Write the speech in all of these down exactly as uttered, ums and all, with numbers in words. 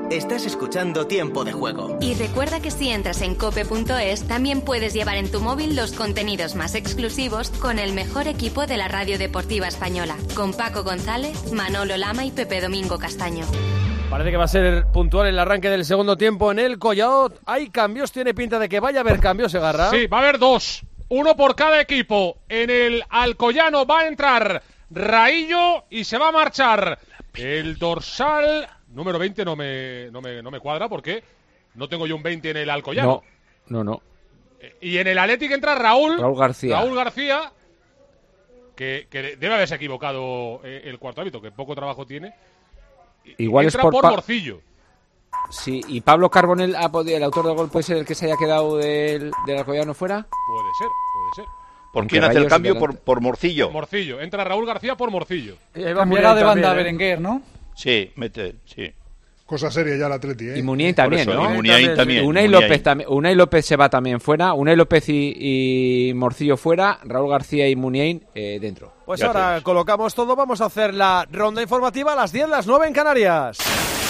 Estás escuchando Tiempo de Juego. Y recuerda que si entras en cope punto es, también puedes llevar en tu móvil los contenidos más exclusivos con el mejor equipo de la radio deportiva española, con Paco González, Manolo Lama y Pepe Domingo Castaño. Parece que va a ser puntual el arranque del segundo tiempo en el Collao. ¿Hay cambios? ¿Tiene pinta de que vaya a haber cambios, Segarra? Sí, va a haber dos. Uno por cada equipo. En el Alcoyano va a entrar Raillo y se va a marchar el dorsal número veinte. No me, no me, no me cuadra porque no tengo yo un veinte en el Alcoyano. No, no, no. Y en el Athletic entra Raúl. Raúl García. Raúl García, que, que debe haberse equivocado el cuarto árbitro, que poco trabajo tiene. Igual entra es por, por pa- Morcillo. Sí, y Pablo Carbonell, ha podido, el autor del gol, ¿puede ser el que se haya quedado del, del Alcoyano fuera? Puede ser, puede ser. ¿Por Aunque quién hace el Rayo cambio? se Por, por Morcillo. Morcillo. Entra Raúl García por Morcillo. Cambiará de banda a Berenguer, ¿no? Sí, mete, sí. Cosa seria ya el Atleti, ¿eh? Y Muniain también, eso, ¿no? y Muniain también. Unai Muniain. López, también, Unai López se va también fuera. Unai López y, y Morcillo fuera. Raúl García y Muniain eh, dentro. Pues Ya ahora tienes. colocamos todo. Vamos a hacer la ronda informativa a las diez, las nueve en Canarias.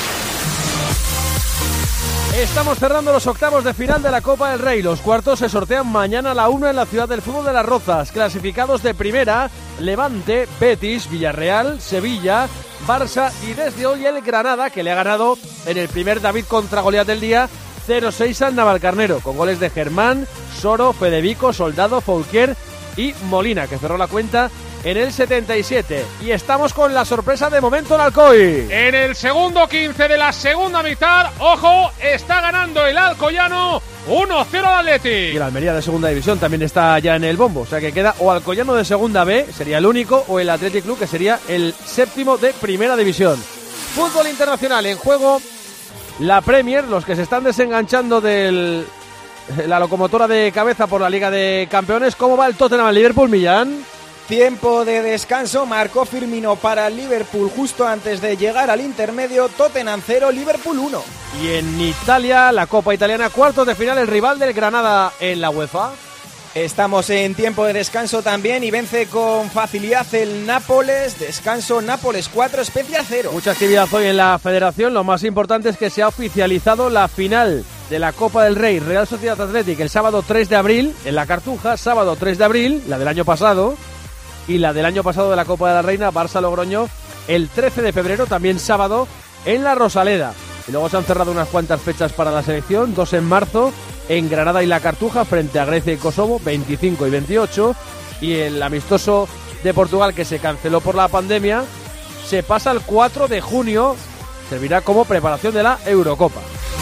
Estamos cerrando los octavos de final de la Copa del Rey. Los cuartos se sortean mañana a la una en la ciudad del fútbol de Las Rozas. Clasificados de primera: Levante, Betis, Villarreal, Sevilla, Barça y desde hoy el Granada, que le ha ganado en el primer David contra Goliat del día cero seis al Navalcarnero, con goles de Germán, Soro, Fedevico, Soldado, Foulquier y Molina, que cerró la cuenta en el setenta y siete. Y estamos con la sorpresa de momento en Alcoy. En el segundo quince de la segunda mitad, ojo, está ganando el Alcoyano uno cero al Atleti. Y el Almería de segunda división también está ya en el bombo. O sea que queda o Alcoyano de segunda B, sería el único, o el Athletic Club, que sería el séptimo de primera división. Fútbol internacional en juego. La Premier, los que se están desenganchando de la locomotora de cabeza por la Liga de Campeones. ¿Cómo va el Tottenham al Liverpool, Millán? Tiempo de descanso, marcó Firmino para el Liverpool justo antes de llegar al intermedio. Tottenham cero, Liverpool uno. Y en Italia, la Copa Italiana, cuartos de final, el rival del Granada en la UEFA. Estamos en tiempo de descanso también y vence con facilidad el Nápoles. Descanso, Nápoles cuatro, Spezia cero. Mucha actividad hoy en la federación. Lo más importante es que se ha oficializado la final de la Copa del Rey Real Sociedad Athletic el sábado tres de abril en la Cartuja. Sábado tres de abril, la del año pasado. Y la del año pasado de la Copa de la Reina, Barça Logroño, el trece de febrero, también sábado, en la Rosaleda. Y luego se han cerrado unas cuantas fechas para la selección, dos en marzo, en Granada y la Cartuja, frente a Grecia y Kosovo, veinticinco y veintiocho. Y el amistoso de Portugal, que se canceló por la pandemia, se pasa al cuatro de junio, servirá como preparación de la Eurocopa.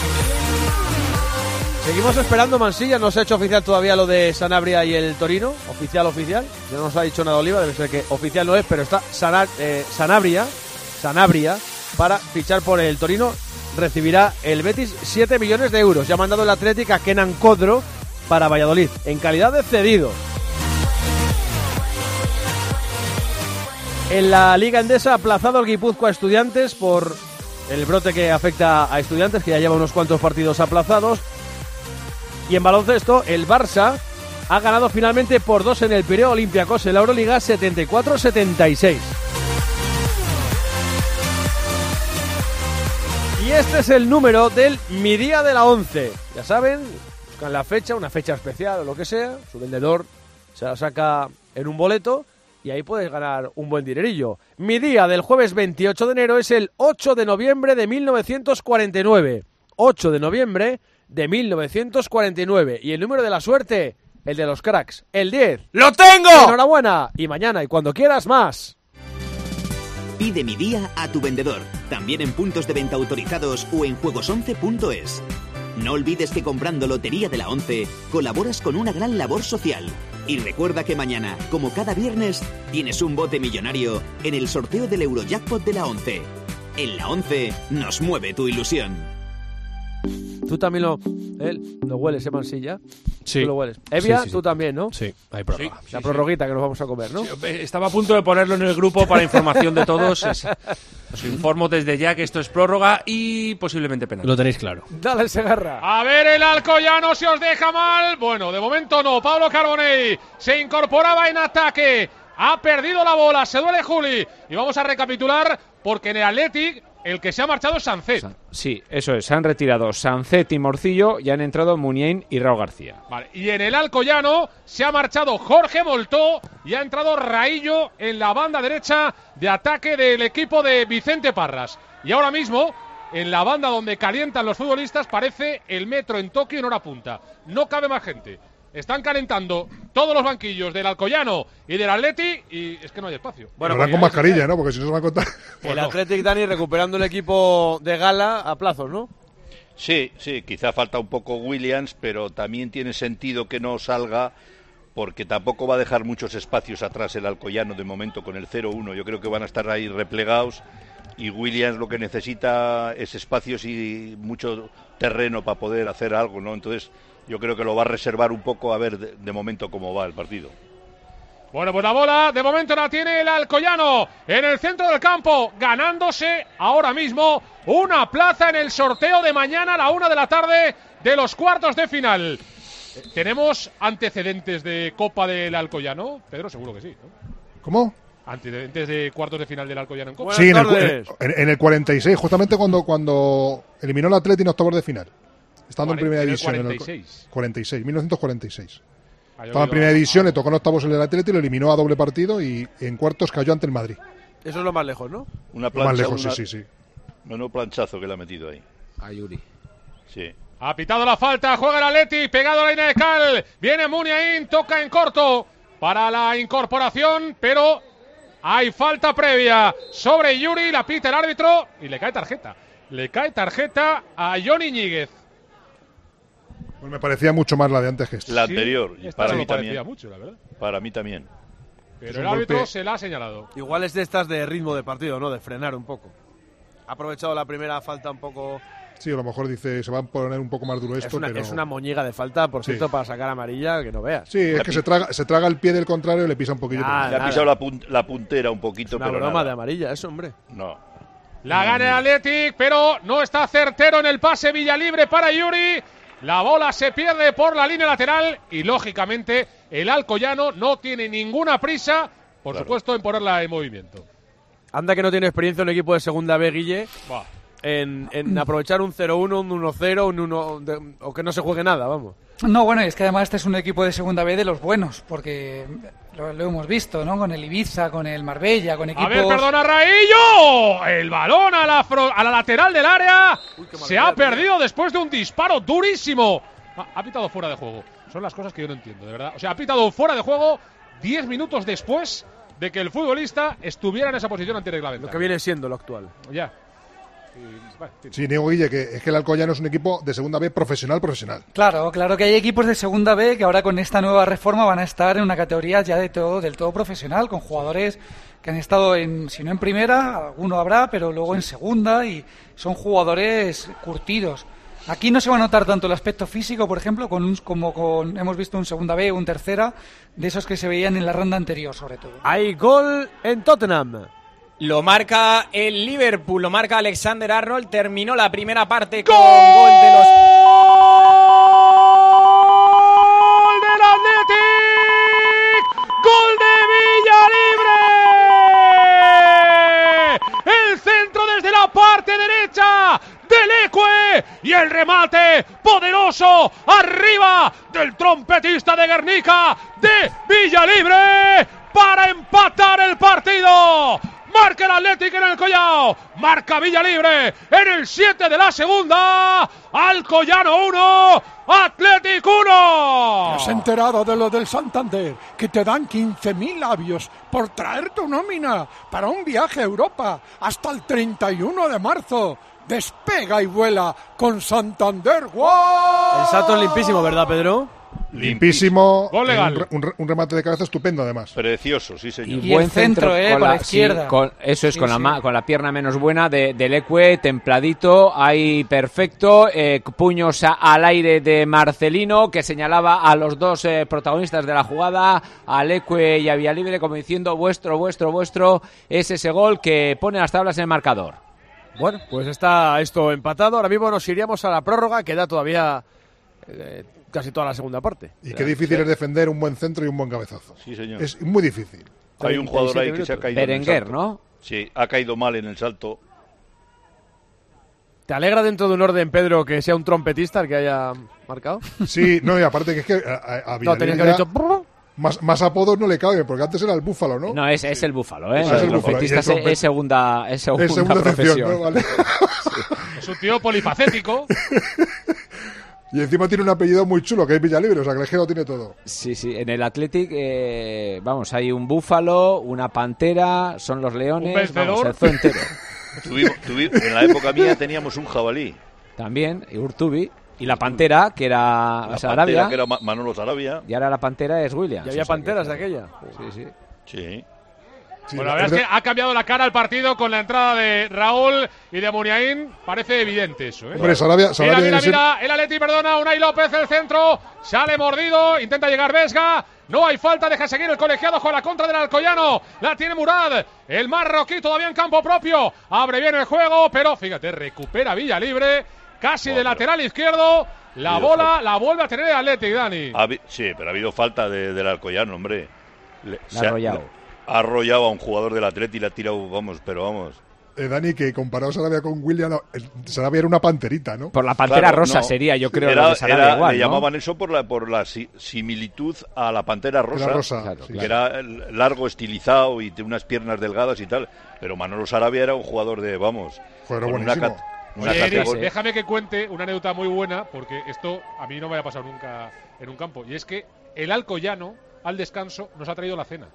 Seguimos esperando, Mansilla, no se ha hecho oficial todavía lo de Sanabria y el Torino, oficial, oficial, ya no nos ha dicho nada Oliva, debe ser que oficial no es, pero está Sana, eh, Sanabria, Sanabria, para fichar por el Torino, recibirá el Betis siete millones de euros, ya ha mandado el Athletic a Kenan Codro para Valladolid, en calidad de cedido. En la Liga Endesa, aplazado el Guipúzcoa a Estudiantes por el brote que afecta a Estudiantes, que ya lleva unos cuantos partidos aplazados. Y en baloncesto, el Barça ha ganado finalmente por dos en el Pireo Olympiacos en la Euroliga, setenta y cuatro setenta y seis. Y este es el número del Mi Día de la once. Ya saben, buscan la fecha, una fecha especial o lo que sea, su vendedor se la saca en un boleto y ahí puedes ganar un buen dinerillo. Mi día del jueves veintiocho de enero es el ocho de noviembre de mil novecientos cuarenta y nueve. ocho de noviembre de mil novecientos cuarenta y nueve. Y el número de la suerte, el de los cracks, el diez. ¡Lo tengo! Enhorabuena. Y mañana y cuando quieras más. Pide Mi Día a tu vendedor, también en puntos de venta autorizados o en juegos once punto es. No olvides que comprando Lotería de la once colaboras con una gran labor social. Y recuerda que mañana, como cada viernes, tienes un bote millonario en el sorteo del Eurojackpot de la once. En la once nos mueve tu ilusión. Tú también lo, eh, lo hueles, ¿eh, Mansilla? Sí. Tú lo hueles. Evia, Sí, sí, sí. tú también, ¿no? Sí, hay prórroga. Sí, la prorroguita que nos vamos a comer, ¿no? Sí, estaba a punto de ponerlo en el grupo para información de todos. Es- os informo desde ya que esto es prórroga y posiblemente penal. Lo tenéis claro. Dale, Segarra. A ver el Alcoyano si os deja mal. Bueno, de momento no. Pablo Carbonell se incorporaba en ataque. Ha perdido la bola. Se duele Juli. Y vamos a recapitular porque en el Athletic el que se ha marchado es Sancet. Sí, eso es. Se han retirado Sancet y Morcillo y han entrado Muniain y Raúl García. Vale. Y en el Alcoyano se ha marchado Jorge Moltó y ha entrado Raillo en la banda derecha de ataque del equipo de Vicente Parras. Y ahora mismo, en la banda donde calientan los futbolistas, parece el metro en Tokio en hora punta. No cabe más gente. Están calentando todos los banquillos del Alcoyano y del Atleti y es que no hay espacio. Bueno, van con mascarilla, ¿no? Porque si no se van a contar. El Athletic, Dani, recuperando el equipo de gala a plazos, ¿no? Sí, sí, quizá falta un poco Williams, pero también tiene sentido que no salga porque tampoco va a dejar muchos espacios atrás el Alcoyano de momento con el cero uno. Yo creo que van a estar ahí replegados y Williams lo que necesita es espacios y mucho terreno para poder hacer algo, ¿no? Entonces yo creo que lo va a reservar un poco a ver de, de momento cómo va el partido. Bueno, pues la bola de momento la tiene el Alcoyano en el centro del campo, ganándose ahora mismo una plaza en el sorteo de mañana a la una de la tarde de los cuartos de final. ¿Tenemos antecedentes de Copa del Alcoyano? Pedro, seguro que sí, ¿no? ¿Cómo? Antecedentes de cuartos de final del Alcoyano en Copa. Sí, en el, en, en el cuarenta y seis, justamente cuando, cuando eliminó el Atleti en octavos de final. Estando en primera división. cuarenta y seis. En el cuarenta y seis, mil novecientos cuarenta y seis. Estaba en primera división, le tocó en octavos el Atleti, lo eliminó a doble partido y en cuartos cayó ante el Madrid. Eso es lo más lejos, ¿no? Una plancha, lo más lejos, una, sí, sí, sí. Menudo planchazo que le ha metido ahí. A Yuri. Sí. Ha pitado la falta, juega el Atleti, pegado a la línea de cal. Viene Muniain, toca en corto para la incorporación, pero hay falta previa sobre Yuri, la pita el árbitro y le cae tarjeta. Le cae tarjeta a Johnny Ñíguez. Pues me parecía mucho más la de antes que esta. La anterior, sí, para no mí también. Mucho, la verdad. Para mí también. Pero el árbitro golpe... se la ha señalado. Igual es de estas de ritmo de partido, ¿no? De frenar un poco. Ha aprovechado la primera falta un poco. Sí, a lo mejor dice, se va a poner un poco más duro esto. Es una, pero... es una moñiga de falta, por cierto, sí. Para sacar amarilla, que no veas. Sí, es la que se traga, se traga el pie del contrario y le pisa un poquillo. Ah, le ha pisado la, punt la puntera un poquito, es una pero broma nada. de amarilla, eso, hombre. No. La gana el Athletic, pero no está certero en el pase Villalibre para Yuri. La bola se pierde por la línea lateral y, lógicamente, el Alcoyano no tiene ninguna prisa, por claro. supuesto, en ponerla en movimiento. Anda que no tiene experiencia en un equipo de segunda B, Guille, bah. en, en aprovechar un cero uno, un uno cero, un uno, de, o que no se juegue nada, vamos. No, bueno, es que además este es un equipo de segunda B de los buenos, porque lo, lo hemos visto, ¿no? Con el Ibiza, con el Marbella, con equipos... A ver, perdona, Raillo. El balón a la, a la lateral del área. Uy, se ha perdido tío. Después de un disparo durísimo. Ha, ha pitado fuera de juego. Son las cosas que yo no entiendo, de verdad. O sea, ha pitado fuera de juego diez minutos después de que el futbolista estuviera en esa posición antirreglamentaria. Lo que viene siendo lo actual. Ya. Sí, Diego Guille, que es que el Alcoyano es un equipo de segunda B profesional, profesional. Claro, claro que hay equipos de segunda B que ahora con esta nueva reforma van a estar en una categoría ya de todo, del todo profesional, con jugadores que han estado, en, si no en primera, alguno habrá, pero luego en segunda, y son jugadores curtidos. Aquí no se va a notar tanto el aspecto físico, por ejemplo, con un, como con, hemos visto un segunda B o un tercera, de esos que se veían en la ronda anterior, sobre todo. Hay gol en Tottenham. Lo marca el Liverpool, lo marca Alexander Arnold. Terminó la primera parte con gol, gol de los... ¡Gol del Athletic! ¡Gol de Villalibre! El centro desde la parte derecha del Ecue y el remate poderoso arriba del trompetista de Guernica de Villalibre para empatar el partido. Marca el Atlético en el Collao, marca Villalibre en el siete de la segunda, Alcoyano uno, Atlético uno. ¿Te has enterado de lo del Santander? Que te dan quince mil labios por traer tu nómina para un viaje a Europa hasta el treinta y uno de marzo. Despega y vuela con Santander. ¡Wow! El salto es limpísimo, ¿verdad, Pedro? Limpísimo, gol legal. Un, un, un remate de cabeza estupendo además. Precioso, sí señor. Y, y buen centro, centro eh, con la, la izquierda. Sí, con, eso es, sí, con, sí. La, con la pierna menos buena de, del Ecue, templadito, ahí perfecto, eh, puños a, al aire de Marcelino, que señalaba a los dos eh, protagonistas de la jugada, al Ecue y a Villalibre, como diciendo vuestro, vuestro, vuestro, es ese gol que pone las tablas en el marcador. Bueno, pues está esto empatado, ahora mismo nos iríamos a la prórroga, queda todavía... Eh, casi toda la segunda parte. Y qué difícil sí. es defender un buen centro y un buen cabezazo. Sí, señor. Es muy difícil. Hay un jugador ahí que se ha caído. Berenguer, ¿no? Sí, ha caído mal en el salto. ¿Te alegra dentro de un orden, Pedro, que sea un trompetista el que haya marcado? Sí, no, y aparte que es que a, a No, tenías que haber dicho... Más, más apodos no le caben, porque antes era el búfalo, ¿no? No, es, es el búfalo, ¿eh? Ah, es el el búfalo. trompetista es, es segunda, es segunda, es segunda profesión. excepción, ¿no? Vale. Es un tío polifacético. Y encima tiene un apellido muy chulo, que es Villalibre, o sea, que el Geo tiene todo. Sí, sí, en el Athletic, eh, vamos, hay un búfalo, una pantera, son los leones, vamos, el zoo entero. Tuvimos, tuvimos, en la época mía teníamos un jabalí. También, y Urtubi. Y la pantera, que era La Sarabia. pantera, que era Ma- Manolo Sarabia. Y ahora la pantera es Williams. ¿Y había o sea panteras que- de aquella? Sí, sí. Sí. Sí, Bueno, la verdad es que ha cambiado la cara al partido con la entrada de Raúl y de Muniain. Parece evidente eso, ¿eh? Hombre, Sarabia, Sarabia Mira, mira, debe ser- mira, el Atleti, perdona, Unai López, el centro, sale mordido, intenta llegar Vesga, no hay falta, deja seguir el colegiado con la contra del Alcoyano, la tiene Murad, el marroquí todavía en campo propio, abre bien el juego, pero fíjate, recupera Villa Libre, casi de lateral izquierdo, la Habido bola falta. la vuelve a tener el Atleti, Dani. Ha habi- sí, pero ha habido falta de, del Alcoyano, hombre. Le, La ha arrollado. le- ha arrollado a un jugador del Atleti y le ha tirado, vamos, pero vamos. Eh, Dani, que comparado Sarabia con William, no, el- Sarabia era una panterita, ¿no? Por la pantera Claro, rosa no. sería, yo creo, Era- lo de Sarabia era- igual, le ¿no? llamaban eso por la, por la si- similitud a la pantera rosa. Era rosa, Claro, sí. Que era el- largo, estilizado y de unas piernas delgadas y tal. Pero Manolo Sarabia era un jugador de, vamos, Joder, con una, buenísimo. cat- una Oye, Eric, categoría. déjame que cuente una anécdota muy buena, porque esto a mí no me ha pasado nunca en un campo. Y es que el Alcoyano, al descanso, nos ha traído la cena.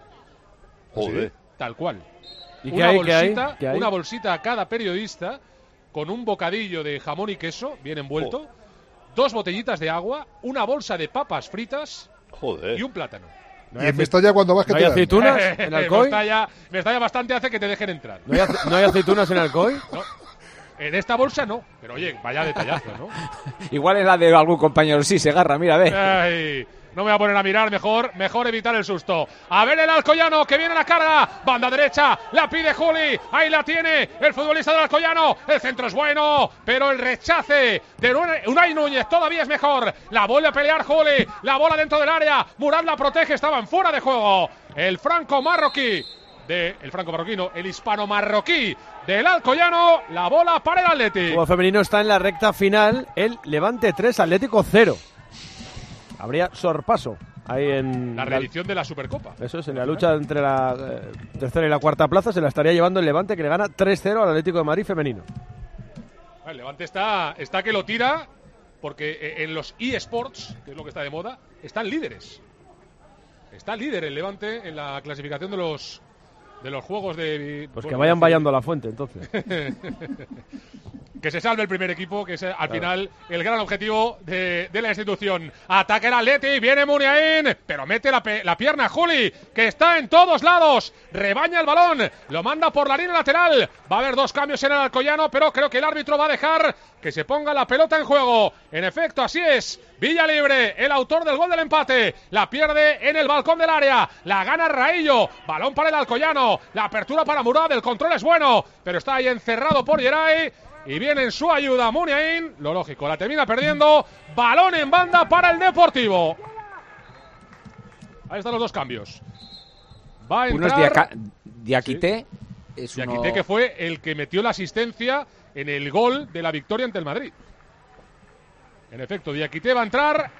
Joder. Tal cual. ¿Y qué una hay, qué hay, bolsita, qué hay? una bolsita a cada periodista con un bocadillo de jamón y queso bien envuelto, dos botellitas de agua, una bolsa de papas fritas Joder. y un plátano. Y en Mestalla, cuando vas, que ¿No te hay dan? aceitunas en Alcoy? Mestalla, Mestalla bastante hace que te dejen entrar. ¿No hay, ace- no hay aceitunas en Alcoy? No. En esta bolsa no, pero oye, vaya detallazo, ¿no? Igual es la de algún compañero, sí, se agarra, mira, ve. Ay, no me voy a poner a mirar, mejor, mejor evitar el susto. A ver el Alcoyano que viene a la carga, banda derecha, la pide Juli, ahí la tiene el futbolista del Alcoyano, el centro es bueno, pero el rechace de Unai Núñez todavía es mejor. La vuelve a pelear Juli, la bola dentro del área, Murad la protege, estaban fuera de juego. El franco marroquí, de, el franco marroquino, el hispano marroquí del Alcoyano, la bola para el El Atleti. fútbol femenino está en la recta final, el Levante tres, Atlético cero. Habría sorpaso ahí en La reedición de la Supercopa. Eso es, en la lucha entre la eh, tercera y la cuarta plaza se la estaría llevando el Levante, que le gana tres cero al Atlético de Madrid femenino. El Levante está, está que lo tira, porque eh, en los eSports, que es lo que está de moda, están líderes. Está líder el Levante en la clasificación de los de los juegos de... Pues bueno, que vayan de- vallando a la fuente, entonces. Que se salve el primer equipo, que es eh, al final el gran objetivo de, de la institución. Ataca el Atleti, viene Muniain, pero mete la, pe- la pierna Juli, que está en todos lados. Rebaña el balón, lo manda por la línea lateral. Va a haber dos cambios en el Alcoyano, pero creo que el árbitro va a dejar que se ponga la pelota en juego. En efecto, así es. Villa Libre, el autor del gol del empate, la pierde en el balcón del área, la gana Raillo, balón para el Alcoyano, la apertura para Murad, el control es bueno, pero está ahí encerrado por Geray. Y viene en su ayuda Muniain, lo lógico, la termina perdiendo. Balón en banda para el Deportivo. Ahí están los dos cambios. Va a Uno es entrar Diaca- Diakité, es uno... Diakité, que fue el que metió la asistencia en el gol de la victoria ante el Madrid. En efecto, Diakité va a entrar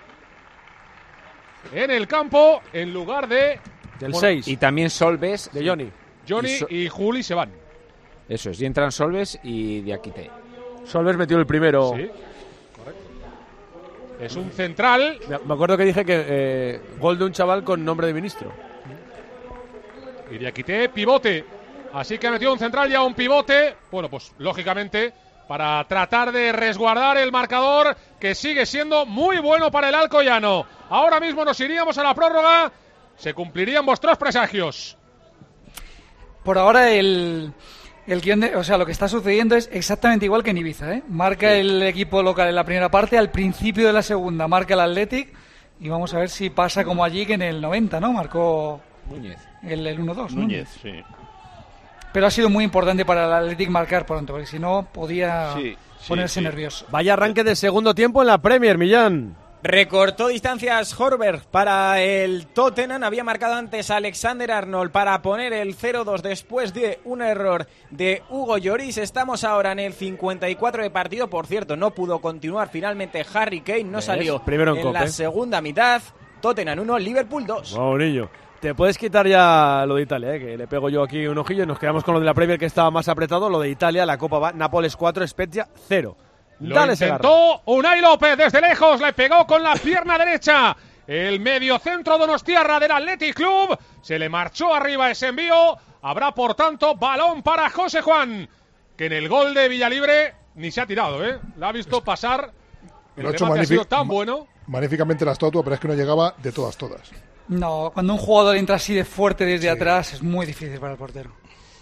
en el campo en lugar de Del bueno, seis, Y también Solves. de Johnny. Johnny y So- y Juli se van. Eso es, y entran Solves y Diakité. Solves metió el primero. Sí, correcto. Es un central. Me me acuerdo que dije que eh, gol de un chaval con nombre de ministro. Y Diakité, pivote. Así que ha metido un central y a un pivote. Bueno, pues lógicamente para tratar de resguardar el marcador, que sigue siendo muy bueno para el Alcoyano. Ahora mismo nos iríamos a la prórroga. Se cumplirían vuestros presagios. Por ahora el, el guión de, o sea, lo que está sucediendo es exactamente igual que en Ibiza, ¿eh? Marca el equipo local en la primera parte, al principio de la segunda marca el Athletic y vamos a ver si pasa como allí, que en el noventa, ¿no? Marcó Núñez. el, el uno dos, ¿no? Núñez, sí. Pero ha sido muy importante para el Athletic marcar pronto, porque si no podía Sí, sí, ponerse sí. nervioso. Vaya arranque de segundo tiempo en la Premier, Millán. Recortó distancias Horberg para el Tottenham. Había marcado antes a Alexander Arnold para poner el cero dos después de un error de Hugo Lloris. Estamos ahora en el cincuenta y cuatro de partido. Por cierto, no pudo continuar finalmente Harry Kane. No ¿Ves? salió Primero en, en Cope. la segunda mitad. Tottenham uno, Liverpool dos. Wow, niño. Te puedes quitar ya lo de Italia, ¿eh? Que le pego yo aquí un ojillo y nos quedamos con lo de la Premier que estaba más apretado. Lo de Italia, la Copa va Nápoles cuatro, Spezia cero. Lo Dale, intentó Unai López desde lejos, le pegó con la pierna derecha. El mediocentro donostiarra del Athletic Club se le marchó arriba ese envío. Habrá, por tanto, balón para José Juan, que en el gol de Villalibre ni se ha tirado, ¿eh? La ha visto pasar. El Lo ha hecho remate ha sido magnífic- tan bueno. magníficamente la estatua, pero es que no llegaba de todas, todas. No, cuando un jugador entra así de fuerte desde sí. atrás es muy difícil para el portero.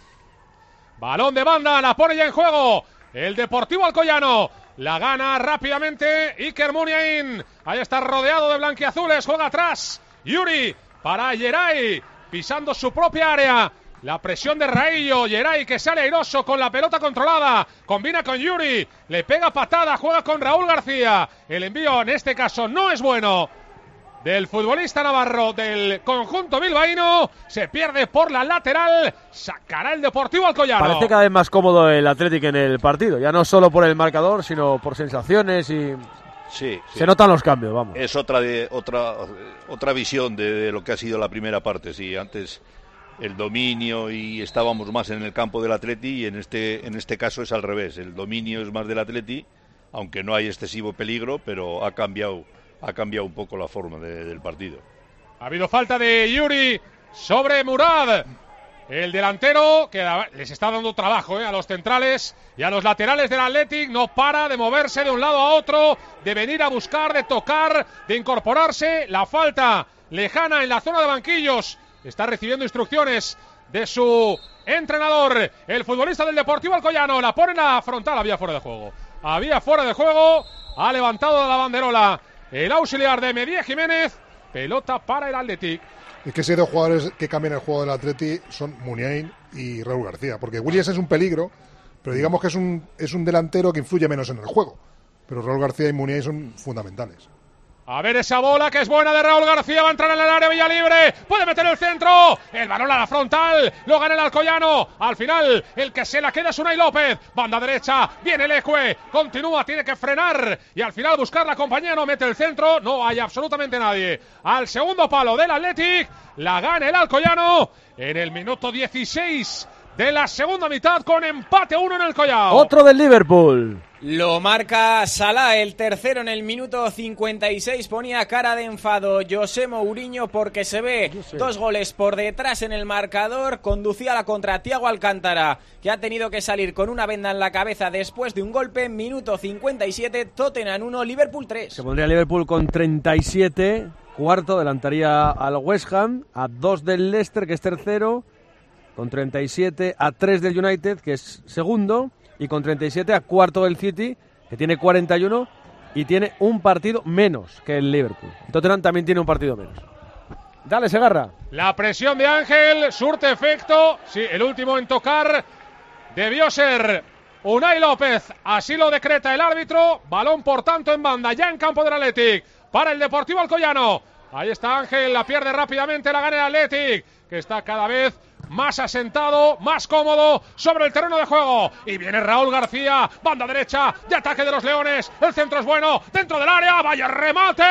Balón de banda, la pone ya en juego el Deportivo Alcoyano. La gana rápidamente Iker Muniain. Ahí está rodeado de blanquiazules. Juega atrás Yuri para Yeray, pisando su propia área. La presión de Raillo. Yeray, que sale airoso con la pelota controlada. Combina con Yuri. Le pega patada. Juega con Raúl García. El envío en este caso no es bueno. Del futbolista navarro del conjunto bilbaíno. Se pierde por la lateral. Sacará el Deportivo Alcoyano. Parece cada vez más cómodo el Athletic en el partido. Ya no solo por el marcador, sino por sensaciones y... Sí, se sí. notan los cambios, vamos. Es otra de, otra otra visión de, de lo que ha sido la primera parte. Sí, antes el dominio y estábamos más en el campo del Atleti, y en este en este caso es al revés. El dominio es más del Atleti, aunque no hay excesivo peligro, pero ha cambiado ha cambiado un poco la forma de, del partido. Ha habido falta de Yuri sobre Murad. El delantero que les está dando trabajo, ¿eh? A los centrales y a los laterales del Athletic. No para de moverse de un lado a otro, de venir a buscar, de tocar, de incorporarse. La falta lejana en la zona de banquillos. Está recibiendo instrucciones de su entrenador, el futbolista del Deportivo Alcoyano. La pone en la frontal. Había fuera de juego. Había fuera de juego. Ha levantado la banderola el auxiliar de Medía Jiménez. Pelota para el Athletic. Es que si hay dos jugadores que cambian el juego del Atleti son Muniain y Raúl García, porque Williams es un peligro, pero digamos que es un es un delantero que influye menos en el juego. Pero Raúl García y Muniain son fundamentales. A ver esa bola que es buena de Raúl García. Va a entrar en el área Villalibre. Puede meter el centro. El balón a la frontal. Lo gana el Alcoyano. Al final, el que se la queda es Unai López. Banda derecha. Viene Leque. Continúa. Tiene que frenar. Y al final buscar la compañía. No mete el centro. No hay absolutamente nadie. Al segundo palo del Athletic. La gana el Alcoyano. En el minuto dieciséis de la segunda mitad. Con empate a uno en el Collao. Otro del Liverpool. Lo marca Salah, el tercero en el minuto cincuenta y seis. Ponía cara de enfado José Mourinho porque se ve dos goles por detrás en el marcador. Conducía la contra Thiago Alcántara, que ha tenido que salir con una venda en la cabeza después de un golpe. Minuto cincuenta y siete, Tottenham uno, Liverpool tres. Se pondría Liverpool con treinta y siete, cuarto, adelantaría al West Ham, a dos del Leicester, que es tercero, con treinta y siete, a tres del United, que es segundo, y con treinta y siete a cuarto del City, que tiene cuarenta y uno y tiene un partido menos que el Liverpool. Tottenham también tiene un partido menos. Dale, Segarra. La presión de Ángel surte efecto. Sí, el último en tocar debió ser Unai López. Así lo decreta el árbitro. Balón, por tanto, en banda, ya en campo del Athletic, para el Deportivo Alcoyano. Ahí está Ángel, la pierde rápidamente, la gana el Athletic, que está cada vez más asentado, más cómodo sobre el terreno de juego. Y viene Raúl García, banda derecha de ataque de los Leones. El centro es bueno, dentro del área, vaya remate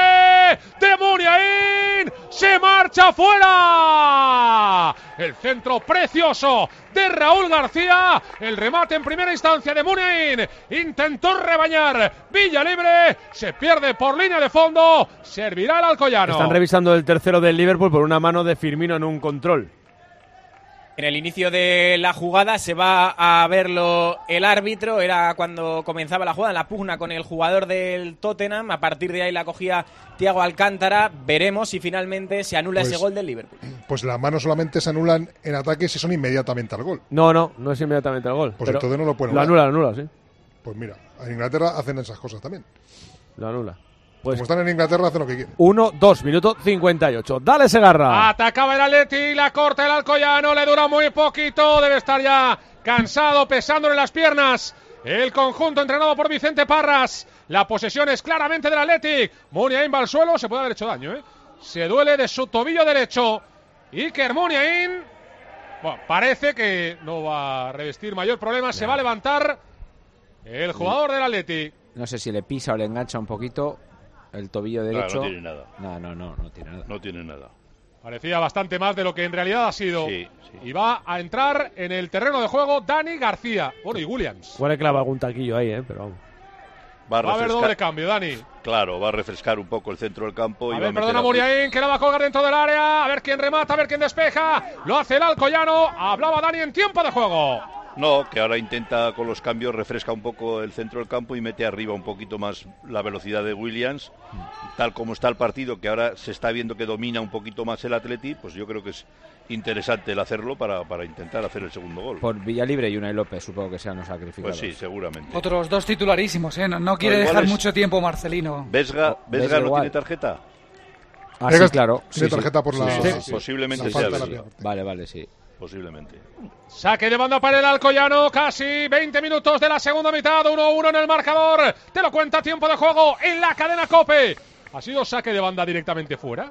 de Muniain, se marcha fuera. El centro precioso de Raúl García, el remate en primera instancia de Muniain. Intentó rebañar Villalibre, se pierde por línea de fondo, servirá el Alcoyano. Están revisando el tercero del Liverpool por una mano de Firmino en un control. En el inicio de la jugada se va a verlo el árbitro, era cuando comenzaba la jugada, en la pugna con el jugador del Tottenham. A partir de ahí la cogía Thiago Alcántara. Veremos si finalmente se anula pues, ese gol del Liverpool. Pues las manos solamente se anulan en ataque si son inmediatamente al gol. No, no, no es inmediatamente al gol. Pues entonces no lo pueden Lo anula, lo anula, sí. Pues mira, en Inglaterra hacen esas cosas también. Lo anula. Pues como están en Inglaterra, hacen lo que quieren. uno dos, minuto cincuenta y ocho. Dale, Segarra. Atacaba el Atleti, la corta el Alcoyano, le dura muy poquito, debe estar ya cansado, pesándole las piernas el conjunto entrenado por Vicente Parras. La posesión es claramente del Athletic. Muniain va al suelo, se puede haber hecho daño, ¿eh? Se duele de su tobillo derecho. Iker Muniain, bueno, parece que no va a revestir mayor problema. Se va a levantar el jugador del Athletic. No sé si le pisa o le engancha un poquito el tobillo derecho. No, no tiene nada. No, no, no, no tiene nada. No tiene nada. Parecía bastante más de lo que en realidad ha sido. Sí, sí. Y va a entrar en el terreno de juego Dani García. Bueno, y Williams. Puede clavar algún taquillo ahí, ¿eh? Pero vamos. Va a, va a haber doble cambio, Dani. Claro, va a refrescar un poco el centro del campo. A y ver, va a perdona Muniain, que la va a colgar dentro del área. A ver quién remata, a ver quién despeja. Lo hace el Alcoyano. Hablaba Dani en tiempo de juego. No, que ahora intenta con los cambios, refresca un poco el centro del campo y mete arriba un poquito más la velocidad de Williams. Tal como está el partido, que ahora se está viendo que domina un poquito más el Atleti, pues yo creo que es interesante el hacerlo para, para intentar hacer el segundo gol. Por Villalibre y Unai López, supongo que sean los sacrificados. Pues sí, seguramente. Otros dos titularísimos, ¿eh? No, no quiere no, dejar es... mucho tiempo Marcelino. Vesga, oh, Vesga, Vesga no igual. tiene tarjeta. Ah, sí, claro. Tiene sí, tarjeta sí. por la... Sí, sí, sí. Posiblemente la sea falta de Vesga. la Vale, vale, sí. Posiblemente. Saque de banda para el Alcoyano, casi veinte minutos de la segunda mitad, uno a uno en el marcador. Te lo cuenta tiempo de juego en la cadena COPE. ¿Ha sido saque de banda directamente fuera?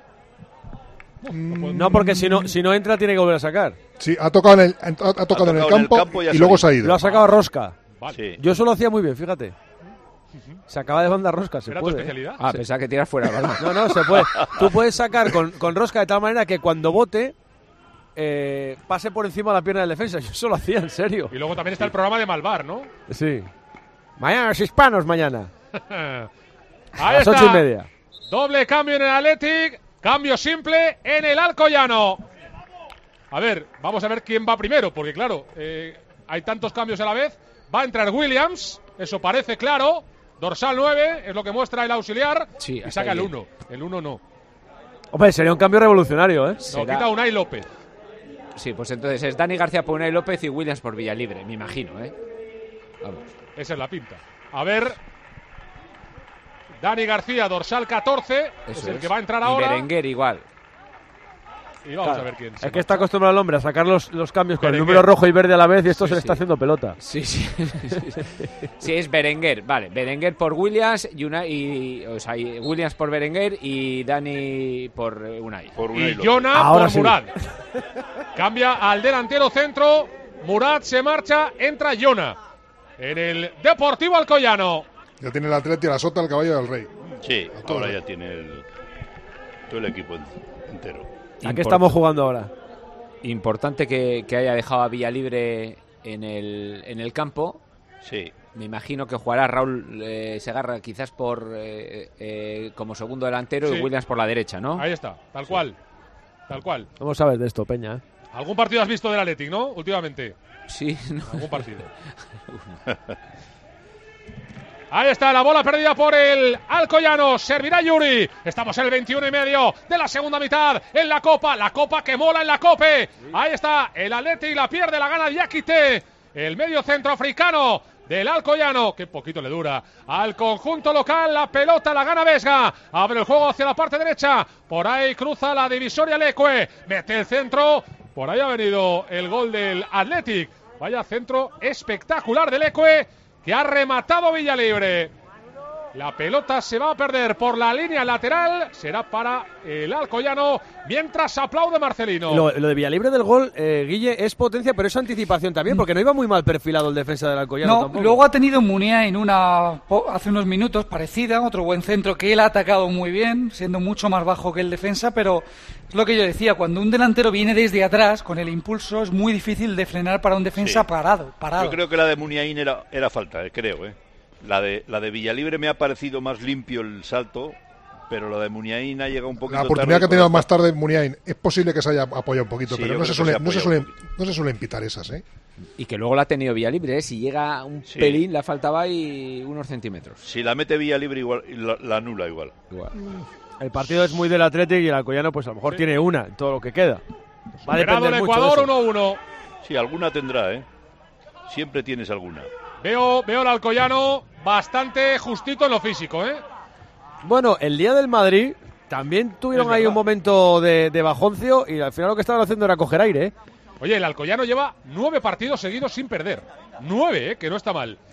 No, porque si no, si no entra tiene que volver a sacar. Sí, ha tocado en el, ha, ha tocado Ha tocado en el en el campo, campo y ha y luego salido. se ha ido. Lo ha sacado a rosca. Vale. Sí. Yo eso lo hacía muy bien, fíjate. Sacaba de banda rosca, se ¿Era tu puede. ¿eh? especialidad? Ah, pensaba que tiras fuera, ¿verdad? No, no, se puede. Tú puedes sacar con, con rosca de tal manera que cuando bote eh, pase por encima de la pierna del defensa. Yo eso lo hacía, en serio. Y luego también está el programa de Malvar, ¿no? Sí. Mañana los hispanos, mañana. Ahí A las está. ocho y media. Doble cambio en el Athletic, cambio simple en el Alcoyano. A ver, vamos a ver quién va primero, porque claro, eh, hay tantos cambios a la vez. Va a entrar Williams, eso parece claro. Dorsal nueve, es lo que muestra el auxiliar. Sí, y hasta saca ahí. el uno. El uno no. Hombre, sería un cambio revolucionario, ¿eh? No, Será- quita Unai López. Sí, pues entonces es Dani García por Unai López y Williams por Villalibre, me imagino, ¿eh? Vamos. Esa es la pinta. A ver. Dani García, dorsal catorce, es Eso el es. que va a entrar Y ahora. Berenguer igual. Y vamos Claro. a ver quién. Es se que está marcha. acostumbrado el hombre a sacar los, los cambios con el Berenguer. número rojo y verde a la vez y esto Sí, se le sí. está haciendo pelota. Sí, sí. Sí, es Berenguer, vale. Berenguer por Williams y, Unai, y o sea, y Williams por Berenguer y Dani por eh, Unai. Por Unai Y López. Jona Ahora por sí. Murad. Cambia al delantero centro. Murad se marcha, entra Jona. En el Deportivo Alcoyano. Ya tiene el Atleti a la sota, el caballo del rey. Sí, A todo. ahora ya tiene el, todo el equipo en- entero. ¿A qué Import- estamos jugando ahora? Importante que, que haya dejado a Villalibre en el, en el campo. Sí. Me imagino que jugará Raúl eh, Segarra quizás por eh, eh, como segundo delantero Sí. y Williams por la derecha, ¿no? Ahí está, tal cual. Tal cual. Vamos a ver de esto, Peña. ¿eh? ¿Algún partido has visto del Athletic, no? Últimamente. Sí, no. Algún partido. Ahí está la bola perdida por el Alcoyano. Servirá Yuri. Estamos en el veintiuno y medio de la segunda mitad en la Copa. La Copa que mola en la Cope. Ahí está el Athletic, la pierde, la gana Diakité. El medio centroafricano del Alcoyano. Que poquito le dura al conjunto local. La pelota la gana Vesga. Abre el juego hacia la parte derecha. Por ahí cruza la divisoria Leque. Mete el centro. Por ahí ha venido el gol del Athletic. Vaya centro espectacular del Leque, que ha rematado Villalibre. La pelota se va a perder por la línea lateral. Será para el Alcoyano, mientras aplaude Marcelino. Lo, lo de Villalibre del gol, eh, Guille, es potencia, pero es anticipación también, porque no iba muy mal perfilado el defensa del Alcoyano No, tampoco. luego ha tenido Muniain en una po- hace unos minutos parecida, otro buen centro que él ha atacado muy bien, siendo mucho más bajo que el defensa, pero es lo que yo decía, cuando un delantero viene desde atrás con el impulso es muy difícil de frenar para un defensa Sí. parado, parado. Yo creo que la de Muniain era, era falta, eh, creo, ¿eh? La de, la de Villalibre me ha parecido más limpio el salto, pero la de Muniain ha llegado un poquito La oportunidad tarde que ha tenido por- más tarde Muniain, es posible que se haya apoyado un poquito, Sí, pero yo no creo se, que se suele, ha no, se apoyado suelen, un poquito. no se suelen pitar esas, ¿eh? Y que luego la ha tenido Villalibre, ¿eh? Si llega un Sí. pelín, le faltaba ahí unos centímetros. Si la mete Villalibre igual, la, la anula igual. Igual. El partido es muy del Athletic y el Alcoyano, pues a lo mejor Sí. tiene una en todo lo que queda. Va a Superado depender el mucho Ecuador, de eso. uno uno. Sí, alguna tendrá, ¿eh? Siempre tienes alguna. Veo, veo al Alcoyano bastante justito en lo físico, ¿eh? Bueno, el día del Madrid también tuvieron Es ahí verdad. un momento de, de bajoncio y al final lo que estaban haciendo era coger aire, ¿eh? Oye, el Alcoyano lleva nueve partidos seguidos sin perder. Nueve, ¿eh? Que no está mal.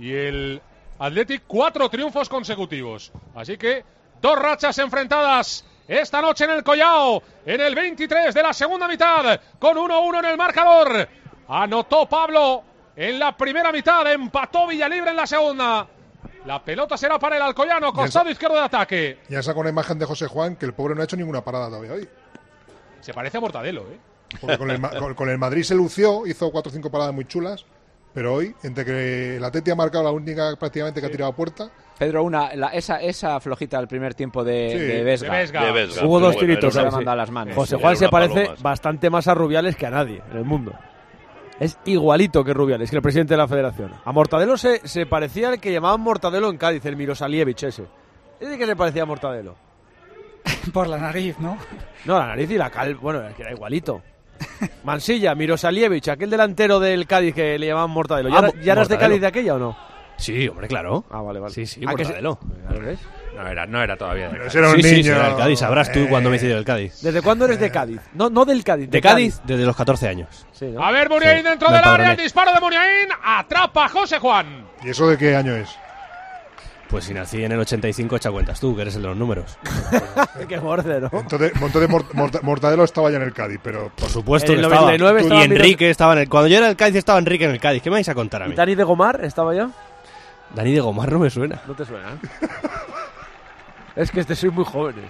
y el Athletic cuatro triunfos consecutivos. Así que dos rachas enfrentadas esta noche en el Collao, en el veintitrés de la segunda mitad, con uno uno en el marcador. Anotó Pablo en la primera mitad, empató Villalibre en la segunda. La pelota será para el Alcoyano, costado izquierdo de ataque. Ya sacó una imagen de José Juan que el pobre no ha hecho ninguna parada todavía hoy. Se parece a Mortadelo, ¿eh? Porque con el, con, con el Madrid se lució, hizo cuatro o cinco paradas muy chulas, pero hoy, entre que el Atleti ha marcado la única prácticamente que sí. ha tirado a puerta. Pedro, una, la, esa, esa flojita al primer tiempo de, sí, de Vesga. De Vesga. De Vesga. Hubo dos bueno, tiritos. una, Sí. Las manos. José Juan se parece paloma, bastante más a Rubiales que a nadie en el mundo. Es igualito que Rubiales, que el presidente de la federación. A Mortadelo se, se parecía al que llamaban Mortadelo en Cádiz, el Mirosalievich ese. ¿Ese que se parecía a Mortadelo? Por la nariz, ¿no? No, la nariz y la cal... Bueno, es que era igualito. Mansilla, Mirosalievich, aquel delantero del Cádiz que le llamaban Mortadelo. ¿Ya, Ah, ¿ya eras de Mortadelo. Cádiz de aquella o no? Sí, hombre, claro. Ah, vale, vale. Sí, sí, ¿A que se- Mortadelo. No era, no era todavía de Pero Cádiz. ese era un Sí, sí, niño. sí, era del Cádiz. Sabrás tú Eh, cuándo me he decidido del Cádiz. ¿Desde cuándo eres de Cádiz? No, no del Cádiz. De Cádiz desde los catorce años. Sí, ¿no? A ver, Muniain Sí, dentro me del área, empadroné. el disparo de Muniain, atrapa a José Juan. ¿Y eso de qué año es? Pues si nací en el ochenta y cinco, echa cuentas tú, que eres el de los números. Qué borde, ¿no? Entonces, entonces Mort- Mort- Mortadelo estaba ya en el Cádiz, pero Por supuesto En que el estaba. noventa y nueve y estaba Enrique estaba en el... Cuando yo era del Cádiz estaba Enrique en el Cádiz. ¿Qué me vais a contar a ¿Y mí? Dani de Gomar estaba ya? Dani de Gomar no me suena. No te suena, ¿eh? Es que este soy muy jóvenes.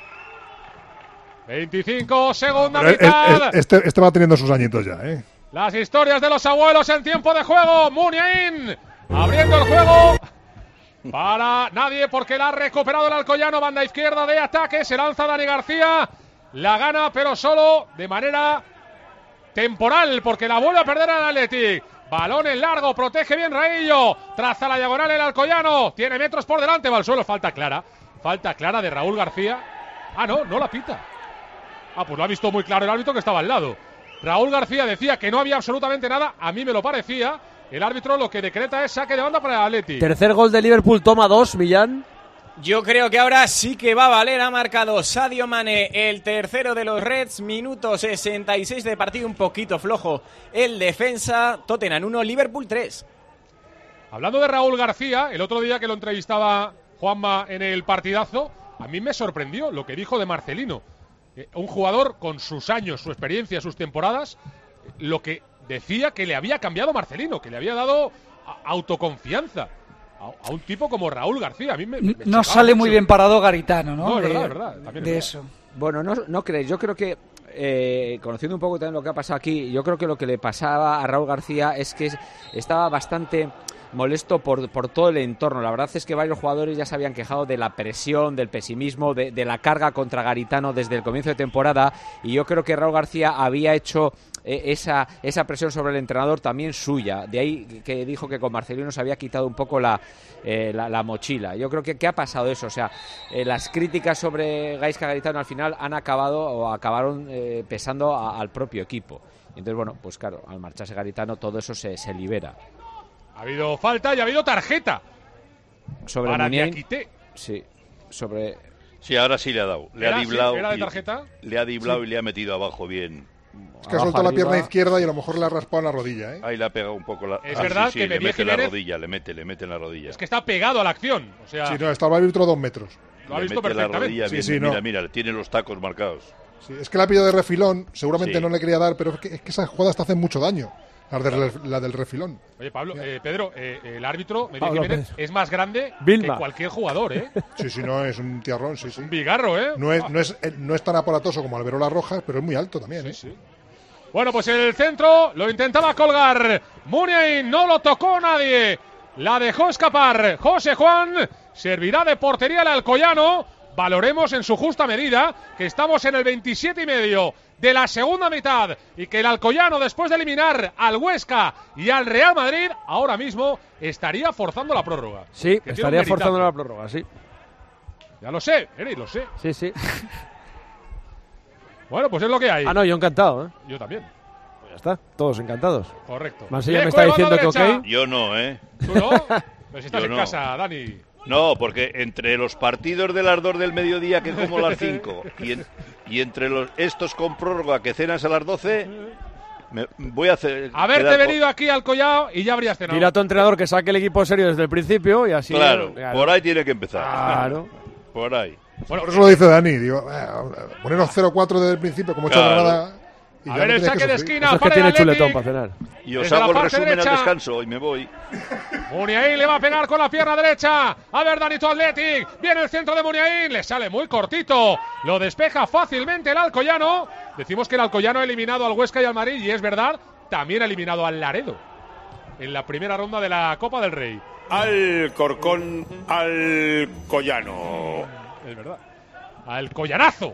veinticinco, segunda pero mitad. es- es- este, este va teniendo sus añitos ya, ¿eh? Las historias de los abuelos en tiempo de juego. Muniain abriendo el juego para nadie porque la ha recuperado el Alcoyano. Banda izquierda de ataque. Se lanza Dani García. La gana, pero solo de manera temporal porque la vuelve a perder el Athletic. Balón en largo, protege bien Raillo. Traza la diagonal el Alcoyano. Tiene metros por delante, va al suelo. Falta clara. Falta clara de Raúl García. Ah, no, no la pita. Ah, pues lo ha visto muy claro el árbitro que estaba al lado. Raúl García decía que no había absolutamente nada. A mí me lo parecía. El árbitro lo que decreta es saque de banda para el Athletic. Tercer gol de Liverpool, toma dos, Millán. Yo creo que ahora sí que va a valer. Ha marcado Sadio Mané, el tercero de los Reds. Minuto sesenta y seis de partido, un poquito flojo el defensa. Tottenham uno, Liverpool tres. Hablando de Raúl García, el otro día que lo entrevistaba Juanma en el partidazo, a mí me sorprendió lo que dijo de Marcelino. Eh, un jugador con sus años, su experiencia, sus temporadas, eh, lo que decía que le había cambiado Marcelino, que le había dado a- autoconfianza a, a un tipo como Raúl García. A mí me, me No chocaba sale mucho. muy bien parado Garitano, ¿no? No, es de, verdad, es verdad, también es de verdad. eso. Bueno, no, no crees. Yo creo que, eh, conociendo un poco también lo que ha pasado aquí, yo creo que lo que le pasaba a Raúl García es que es- estaba bastante molesto por, por todo el entorno. La verdad es que varios jugadores ya se habían quejado de la presión, del pesimismo, de, de la carga contra Garitano desde el comienzo de temporada, y yo creo que Raúl García había hecho eh, esa, esa presión sobre el entrenador también suya. De ahí que dijo que con Marcelino se había quitado un poco la, eh, la, la mochila. Yo creo que ¿qué ha pasado eso? O sea, eh, las críticas sobre Gaizka Garitano al final han acabado o acabaron eh, pesando a- al propio equipo. Entonces, bueno, pues claro, al marcharse Garitano todo eso se, se libera. Ha habido falta y ha habido tarjeta Sobre para Muniain, Diakité. sí, sobre... Sí, ahora sí le ha dado. Le ¿Era ha así? diblado. ¿Era de y- tarjeta? Le ha diblado Sí. y le ha metido abajo bien. Es que ha soltado la pierna izquierda y a lo mejor le ha raspado en la rodilla, ¿eh? Ahí le ha pegado un poco la. Es ah, verdad sí, sí, que le Mejía mete en la Jiménez- rodilla, le mete, le mete en la rodilla. Es que está pegado a la acción. O sea, Sí, no, estaba el árbitro a dos metros. lo ha Le visto mete en la perfectamente. rodilla Sí, bien. sí, mira, no. mira, tiene los tacos marcados. Sí, es que la ha pillado de refilón, seguramente Sí. no le quería dar, pero es que, es que esas jugadas te hacen mucho daño, las del, la del refilón. Oye, Pablo, eh, Pedro, eh, el árbitro, Mejía Pablo Jiménez, Pérez. es más grande Vilma. que cualquier jugador, ¿eh? Sí, sí, no, es un tiarrón, sí, sí. Un bigarro, ¿eh? No es, no es, eh, no es tan aparatoso como Alberola Rojas, pero es muy alto también, ¿eh? Sí, sí. Bueno, pues en el centro lo intentaba colgar Muniain, no lo tocó nadie. La dejó escapar José Juan. Servirá de portería al Alcoyano. Valoremos en su justa medida que estamos en el veintisiete y medio de la segunda mitad y que el Alcoyano, después de eliminar al Huesca y al Real Madrid, ahora mismo estaría forzando la prórroga. Sí, Que tiene estaría un meritazo. forzando la prórroga, sí. Ya lo sé, Eri, lo sé. Sí, sí. Bueno, pues es lo que hay. Ah, no, yo encantado, ¿eh? Yo también. Pues ya está, todos encantados. Correcto. Mansilla me Leque, está banda diciendo que derecha. ok. Yo no, ¿eh? ¿Tú no? Pero si estás Yo en no. casa, Dani. No, porque entre los partidos de las dos del mediodía que como a las cinco y, en- y entre los estos con prórroga que cenas a las doce, Me, voy a hacer. Haberte venido aquí al Collao y ya habrías cenado. Dile a tu entrenador que saque el equipo serio desde el principio y así. Claro, claro. por ahí tiene que empezar. Claro. Por ahí. Bueno, por eso lo dice Dani. Digo, eh, ponernos cero cuatro desde el principio, como claro. hecho Granada. Y a ver el saque de esquina. Eso es que tiene chuletón para cenar. Y os hago el resumen derecha. Al descanso y me voy. Muniain le va a pegar con la pierna derecha. A ver, Danito Athletic. Viene el centro de Muniain. Le sale muy cortito. Lo despeja fácilmente el Alcoyano. Decimos que el Alcoyano ha eliminado al Huesca y al Madrid. Y es verdad, también ha eliminado al Laredo en la primera ronda de la Copa del Rey. Alcorcón, Alcoyano. Es verdad. Alcoyanazo.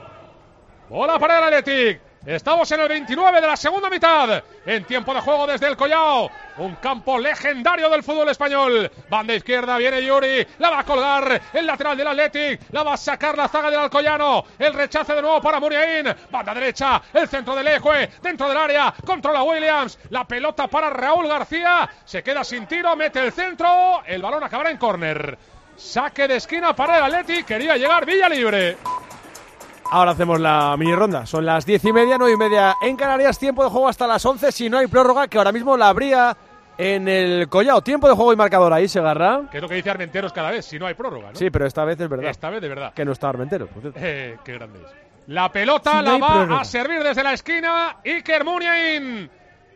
Bola para el Athletic. Estamos en el veintinueve de la segunda mitad. En tiempo de juego desde el Collao. Un campo legendario del fútbol español. Banda izquierda, viene Yuri. La va a colgar el lateral del Athletic. La va a sacar la zaga del Alcoyano. El rechace de nuevo para Muniain. Banda derecha, el centro del Ejue. Dentro del área, controla Williams. La pelota para Raúl García. Se queda sin tiro, mete el centro. El balón acabará en córner. Saque de esquina para el Athletic. Quería llegar Villa Libre. Ahora hacemos la mini ronda. Son las diez y media, nueve y media en Canarias. Tiempo de juego hasta las once. Si no hay prórroga, que ahora mismo la habría en el Collao. Tiempo de juego y marcador ahí, Segarra. Que es lo que dice Armenteros cada vez, si no hay prórroga, ¿no? Sí, pero esta vez es verdad. Esta vez de verdad. Que no está Armenteros. Eh, qué grande es. La pelota si no la va prórroga. a servir desde la esquina Iker Muniain.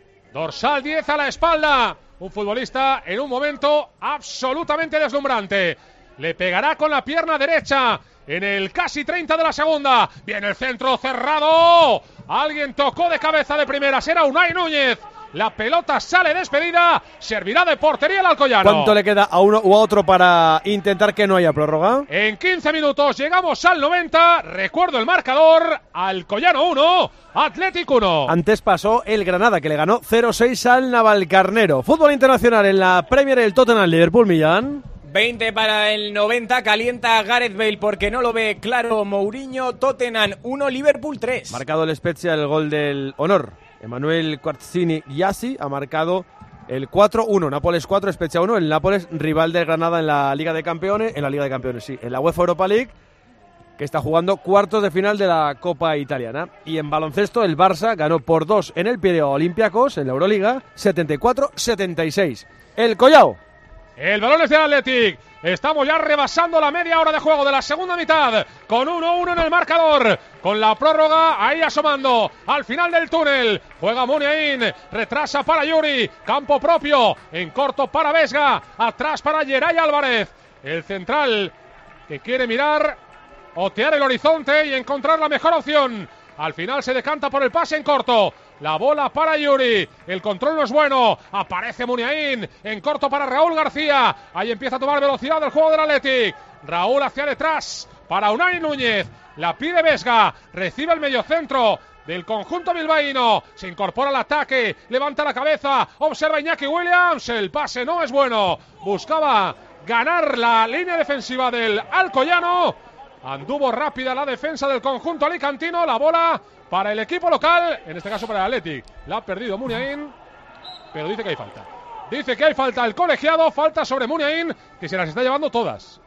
Dorsal diez a la espalda. Un futbolista en un momento absolutamente deslumbrante. Le pegará con la pierna derecha. En el casi treinta de la segunda. Viene el centro cerrado. Alguien tocó de cabeza de primeras. Era Unai Núñez. La pelota sale despedida. Servirá de portería el Alcoyano. ¿Cuánto le queda a uno u a otro para intentar que no haya prórroga? En quince minutos llegamos al noventa. Recuerdo el marcador. Alcoyano uno, Athletic uno. Antes pasó el Granada, que le ganó cero seis al Navalcarnero. Fútbol internacional en la Premier, el Tottenham Liverpool, Millán. veinte para el noventa, calienta Gareth Bale porque no lo ve claro Mourinho. Tottenham uno, Liverpool tres. Marcado el Spezia, el gol del honor. Emanuel Quartzini Yassi ha marcado el cuatro uno. Nápoles cuatro, Spezia uno. El Nápoles, rival del Granada en la Liga de Campeones. En la Liga de Campeones, sí. En la UEFA Europa League, que está jugando cuartos de final de la Copa Italiana. Y en baloncesto, el Barça ganó por dos en el Pireo a Olympiacos en la Euroliga, setenta y cuatro setenta y seis. El Collao. El balón es del Athletic. Estamos ya rebasando la media hora de juego de la segunda mitad. Con uno uno en el marcador. Con la prórroga ahí asomando. Al final del túnel. Juega Muniain. Retrasa para Yuri. Campo propio. En corto para Vesga. Atrás para Geray Álvarez. El central que quiere mirar, otear el horizonte y encontrar la mejor opción. Al final se decanta por el pase en corto. La bola para Yuri. El control no es bueno. Aparece Muniain. En corto para Raúl García. Ahí empieza a tomar velocidad el juego del Athletic. Raúl hacia detrás para Unai Núñez. La pide Vesga. Recibe el mediocentro del conjunto bilbaíno. Se incorpora al ataque. Levanta la cabeza. Observa Iñaki Williams. El pase no es bueno. Buscaba ganar la línea defensiva del Alcoyano. Anduvo rápida la defensa del conjunto alicantino. La bola para el equipo local, en este caso para el Athletic. La ha perdido Muniain, pero dice que hay falta. Dice que hay falta el colegiado, falta sobre Muniain, que se las está llevando todas.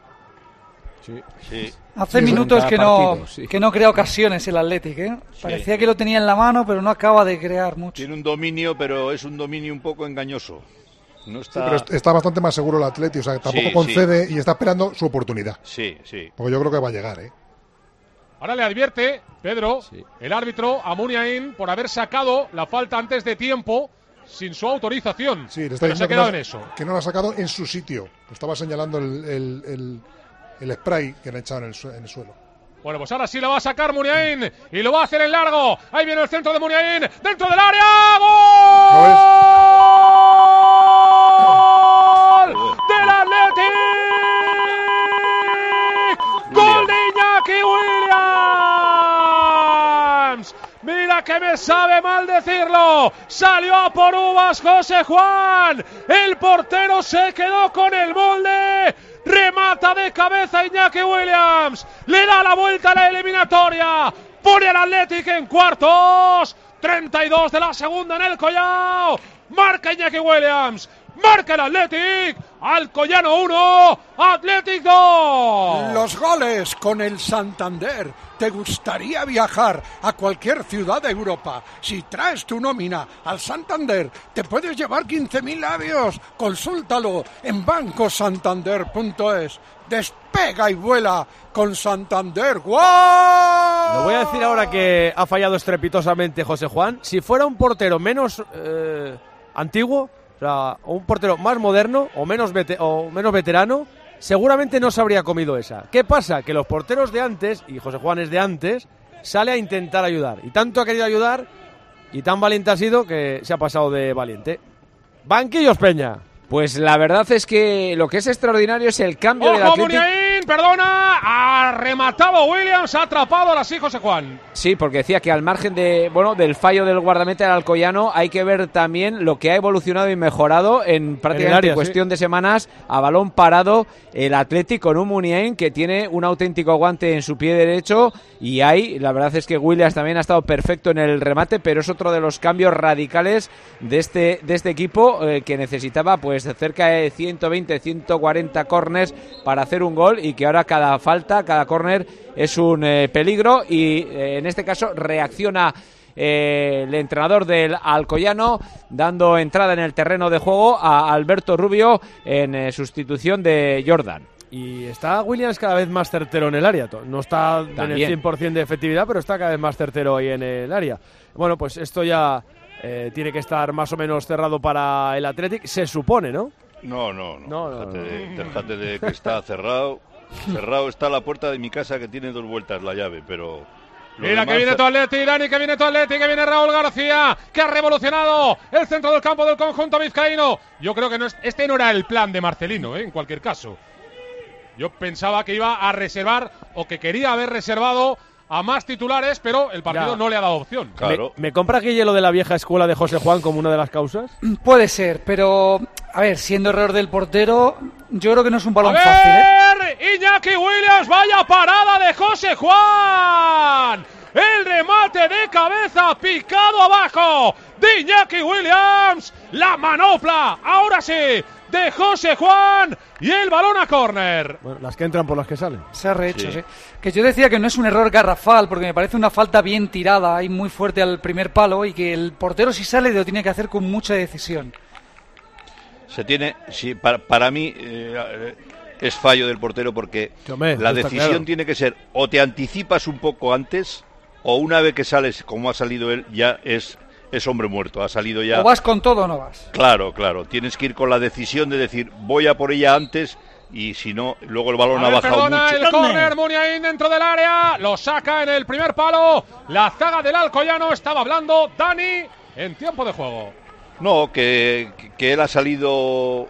Sí, sí. Hace sí, minutos que partido, no, sí. que no crea ocasiones el Athletic, ¿eh? Sí. Parecía que lo tenía en la mano, pero no acaba de crear mucho. Tiene un dominio, pero es un dominio un poco engañoso. No está... Sí, pero está bastante más seguro el Athletic, o sea, tampoco Sí, concede sí. y está esperando su oportunidad. Sí, sí. Porque yo creo que va a llegar, ¿eh? Ahora le advierte, Pedro, sí. el árbitro a Muniain por haber sacado la falta antes de tiempo sin su autorización. Sí, le está Pero se ha diciendo que quedado no, en eso. que no lo ha sacado en su sitio. Lo estaba señalando el, el, el, el spray que le ha echado en el, su- en el suelo. Bueno, pues ahora sí lo va a sacar Muniain y lo va a hacer en largo. Ahí viene el centro de Muniain, dentro del área. ¡Gol! ¡Del Athletic! ¡Gol de Iñaki Williams! Mira que me sabe mal decirlo. Salió a por uvas José Juan. El portero se quedó con el molde. Remata de cabeza Iñaki Williams. Le da la vuelta a la eliminatoria. Pone al Athletic en cuartos. treinta y dos de la segunda en el Collao. Marca Iñaki Williams. marca el Athletic. Alcoyano uno, Athletic dos. Los goles con el Santander. ¿Te gustaría viajar a cualquier ciudad de Europa? Si traes tu nómina al Santander, te puedes llevar quince mil labios. Consúltalo en banco santander punto es. Despega y vuela con Santander. ¡Guau! Lo voy a decir ahora que ha fallado estrepitosamente José Juan. Si fuera un portero menos eh, antiguo, o sea, un portero más moderno o menos, vete- o menos veterano, seguramente no se habría comido esa. ¿Qué pasa? Que los porteros de antes, y José Juan es de antes, sale a intentar ayudar. Y tanto ha querido ayudar y tan valiente ha sido que se ha pasado de valiente. Banquillos Peña. Pues la verdad es que lo que es extraordinario es el cambio del ¡Ojo, Athletic. Muniain! Perdona, ha rematado Williams, ha atrapado ahora sí José Juan. Sí, porque decía que al margen de bueno del fallo del guardameta del Alcoyano, hay que ver también lo que ha evolucionado y mejorado en prácticamente En el área, cuestión sí. de semanas a balón parado el Athletic con un Muniain que tiene un auténtico aguante en su pie derecho y ahí la verdad es que Williams también ha estado perfecto en el remate, pero es otro de los cambios radicales de este de este equipo eh, que necesitaba pues cerca de ciento veinte, ciento cuarenta córners para hacer un gol y que ahora cada falta, cada córner es un eh, peligro y eh, en este caso reacciona eh, el entrenador del Alcoyano dando entrada en el terreno de juego a Alberto Rubio en eh, sustitución de Jordan. Y está Williams cada vez más certero en el área. No está en También. el cien por ciento de efectividad, pero está cada vez más certero ahí en el área. Bueno, pues esto ya eh, tiene que estar más o menos cerrado para el Athletic, se supone, ¿no? No, no, no. No, no, déjate, no. De, déjate de que está cerrado. Cerrado está la puerta de mi casa que tiene dos vueltas la llave, pero... lo Mira demás- que viene tu Atleti, Dani, que viene tu Atleti, que viene Raúl García, que ha revolucionado el centro del campo del conjunto vizcaíno. Yo creo que no es, este no era el plan de Marcelino, ¿eh? En cualquier caso. Yo pensaba que iba a reservar o que quería haber reservado a más titulares, pero el partido Ya. no le ha dado opción. Claro. ¿Me, ¿Me compra Guille lo de la vieja escuela de José Juan como una de las causas? Puede ser, pero a ver, siendo error del portero, yo creo que no es un balón A fácil, ¿eh? ver, Iñaki Williams, vaya parada de José Juan. El remate de cabeza picado abajo de Iñaki Williams. La manopla, ahora sí, de José Juan y el balón a córner. Bueno, las que entran por las que salen. Se ha rehecho, Sí. sí. Que yo decía que no es un error garrafal, porque me parece una falta bien tirada, ahí muy fuerte al primer palo, y que el portero si sale lo tiene que hacer con mucha decisión. Se tiene, sí, para, para mí eh, es fallo del portero porque Sí, hombre, la eso está decisión claro. tiene que ser o te anticipas un poco antes o una vez que sales como ha salido él ya es, es hombre muerto, ha salido ya. O vas con todo o no vas. Claro, claro, tienes que ir con la decisión de decir voy a por ella antes y si no, luego el balón A ha ver, bajado perdona, mucho. el córner, Muniain dentro del área, lo saca en el primer palo. La zaga del Alcoyano, estaba hablando Dani en tiempo de juego. No, que, que él ha salido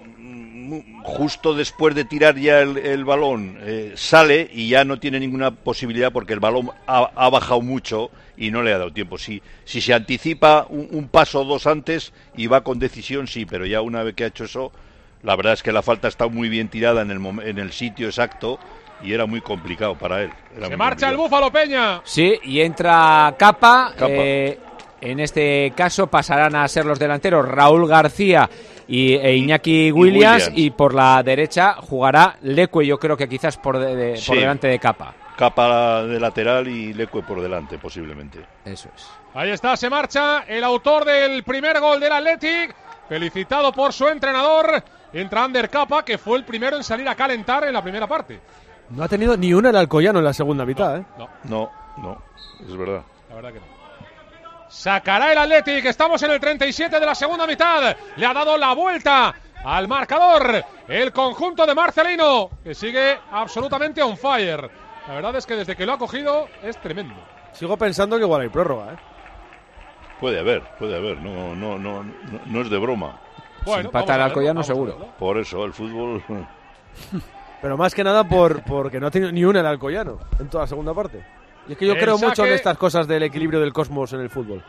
mm, justo después de tirar ya el, el balón, eh, sale y ya no tiene ninguna posibilidad porque el balón ha, ha bajado mucho y no le ha dado tiempo. Si, si se anticipa un, un paso o dos antes y va con decisión, sí, pero ya una vez que ha hecho eso, la verdad es que la falta está muy bien tirada en el, mom- en el sitio exacto y era muy complicado para él. Era Se muy marcha el complicado. Búfalo Peña. Sí, y entra Capa. Capa. eh, en este caso pasarán a ser los delanteros Raúl García y e Iñaki Williams, Williams. y por la derecha jugará Leque, yo creo que quizás por, de- de- por Sí. delante de Capa. Capa de lateral y Leque por delante, posiblemente. Eso es. Ahí está, se marcha el autor del primer gol del Athletic, felicitado por su entrenador. Entra Ander Capa, que fue el primero en salir a calentar en la primera parte. No ha tenido ni una el Alcoyano en la segunda mitad, ¿eh? No, No, no, es verdad. la verdad que no. Sacará el Athletic, estamos en el treinta y siete de la segunda mitad. Le ha dado la vuelta al marcador el conjunto de Marcelino, que sigue absolutamente on fire. La verdad es que desde que lo ha cogido es tremendo. Sigo pensando que igual hay prórroga, ¿eh? Puede haber, puede haber, no, no, no, no, no es de broma. Bueno, empata vamos a el verlo, Alcoyano, vamos a seguro. verlo. Por eso el fútbol. Pero más que nada por porque no ha tenido ni una el Alcoyano en toda la segunda parte. Y es que yo El creo mucho en saque- estas cosas del equilibrio del cosmos en el fútbol.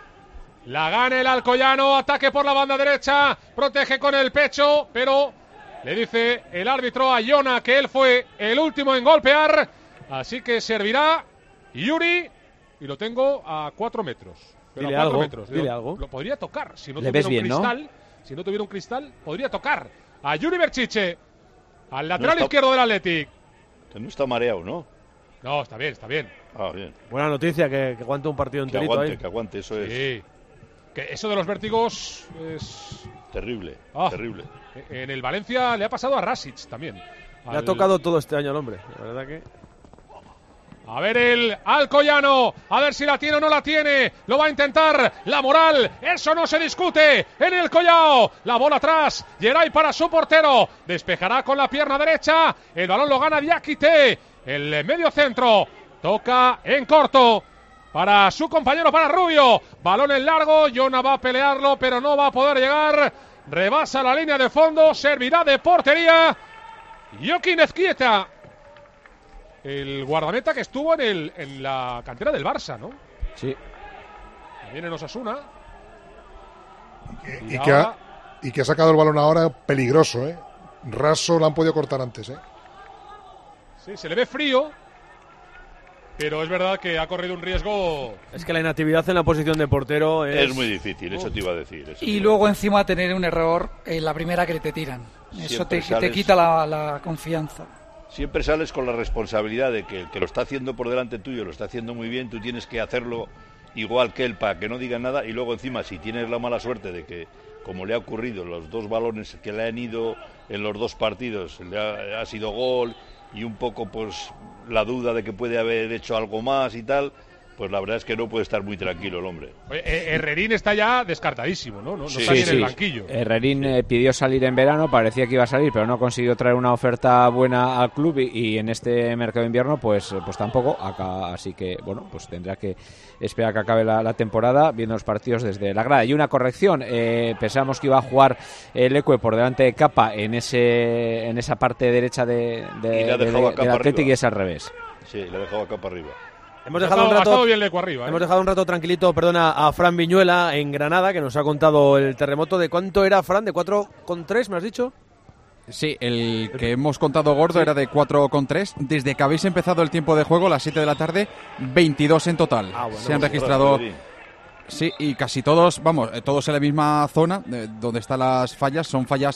La gana el Alcoyano, ataque por la banda derecha, protege con el pecho, pero le dice el árbitro a Iona que él fue el último en golpear, así que servirá Yuri y lo tengo a cuatro metros. Pero Dile a cuatro algo, metros. dile Lo- algo. Lo podría tocar si no Le tuviera ves un bien, ¿no? cristal. si no tuviera un cristal, podría tocar a Yuri Berchiche, al lateral no está, izquierdo del Athletic. Que no está mareado, ¿no? No, está bien, está bien. Ah, bien. Buena noticia, que, que aguante un partido que enterito aguante, ahí. Que aguante, eso sí. es. Que eso de los vértigos es... Terrible, ah, terrible. En el Valencia le ha pasado a Rasic también. Le ha tocado todo este año al hombre, la verdad que... A ver el Alcoyano, a ver si la tiene o no la tiene, lo va a intentar, la moral, eso no se discute, en el Collao, la bola atrás, Geray para su portero, despejará con la pierna derecha, el balón lo gana Diakité, el medio centro, toca en corto, para su compañero, para Rubio, balón en largo, Jona va a pelearlo, pero no va a poder llegar, rebasa la línea de fondo, servirá de portería, Joaquín Ezquieta. El guardameta que estuvo en, el, en la cantera del Barça, ¿no? Sí. También en Osasuna. Y, y, que ha, y que ha sacado el balón ahora peligroso, ¿eh? Raso lo han podido cortar antes, ¿eh? Sí, se le ve frío. Pero es verdad que ha corrido un riesgo. Es que la inactividad en la posición de portero es... Es muy difícil, eso te iba a decir. Eso y luego encima tener un error en la primera que te tiran. Eso te, sales... te quita la, la confianza. Siempre sales con la responsabilidad de que el que lo está haciendo por delante tuyo lo está haciendo muy bien, tú tienes que hacerlo igual que él para que no diga nada, y luego encima si tienes la mala suerte de que, como le ha ocurrido, los dos balones que le han ido en los dos partidos, le ha, ha sido gol y un poco pues la duda de que puede haber hecho algo más y tal, pues la verdad es que no puede estar muy tranquilo el hombre. Oye, Herrerín está ya descartadísimo, ¿no? No, sí, no está sí, ni en sí. el banquillo. Herrerín eh, pidió salir en verano, parecía que iba a salir, pero no consiguió traer una oferta buena al club y, y en este mercado de invierno pues, pues tampoco, acá, así que bueno, pues tendrá que esperar que acabe la, la temporada viendo los partidos desde la grada. Y una corrección, eh, pensamos que iba a jugar el Lecue por delante de Capa en ese en esa parte derecha de, de, de, de, del Athletic y es al revés. Sí, le ha dejado a Capa arriba. Hemos dejado, un rato, bien Leco arriba, ¿eh? hemos dejado un rato tranquilito, perdona, a Fran Viñuela en Granada, que nos ha contado el terremoto. ¿De cuánto era, Fran? ¿De cuatro coma tres, me has dicho? Sí, el que hemos contado gordo sí. era de cuatro coma tres. Desde que habéis empezado el tiempo de juego, a las siete de la tarde, veintidós en total. Ah, bueno, Se han registrado... Sí, y casi todos, vamos, todos en la misma zona eh, donde están las fallas. Son fallas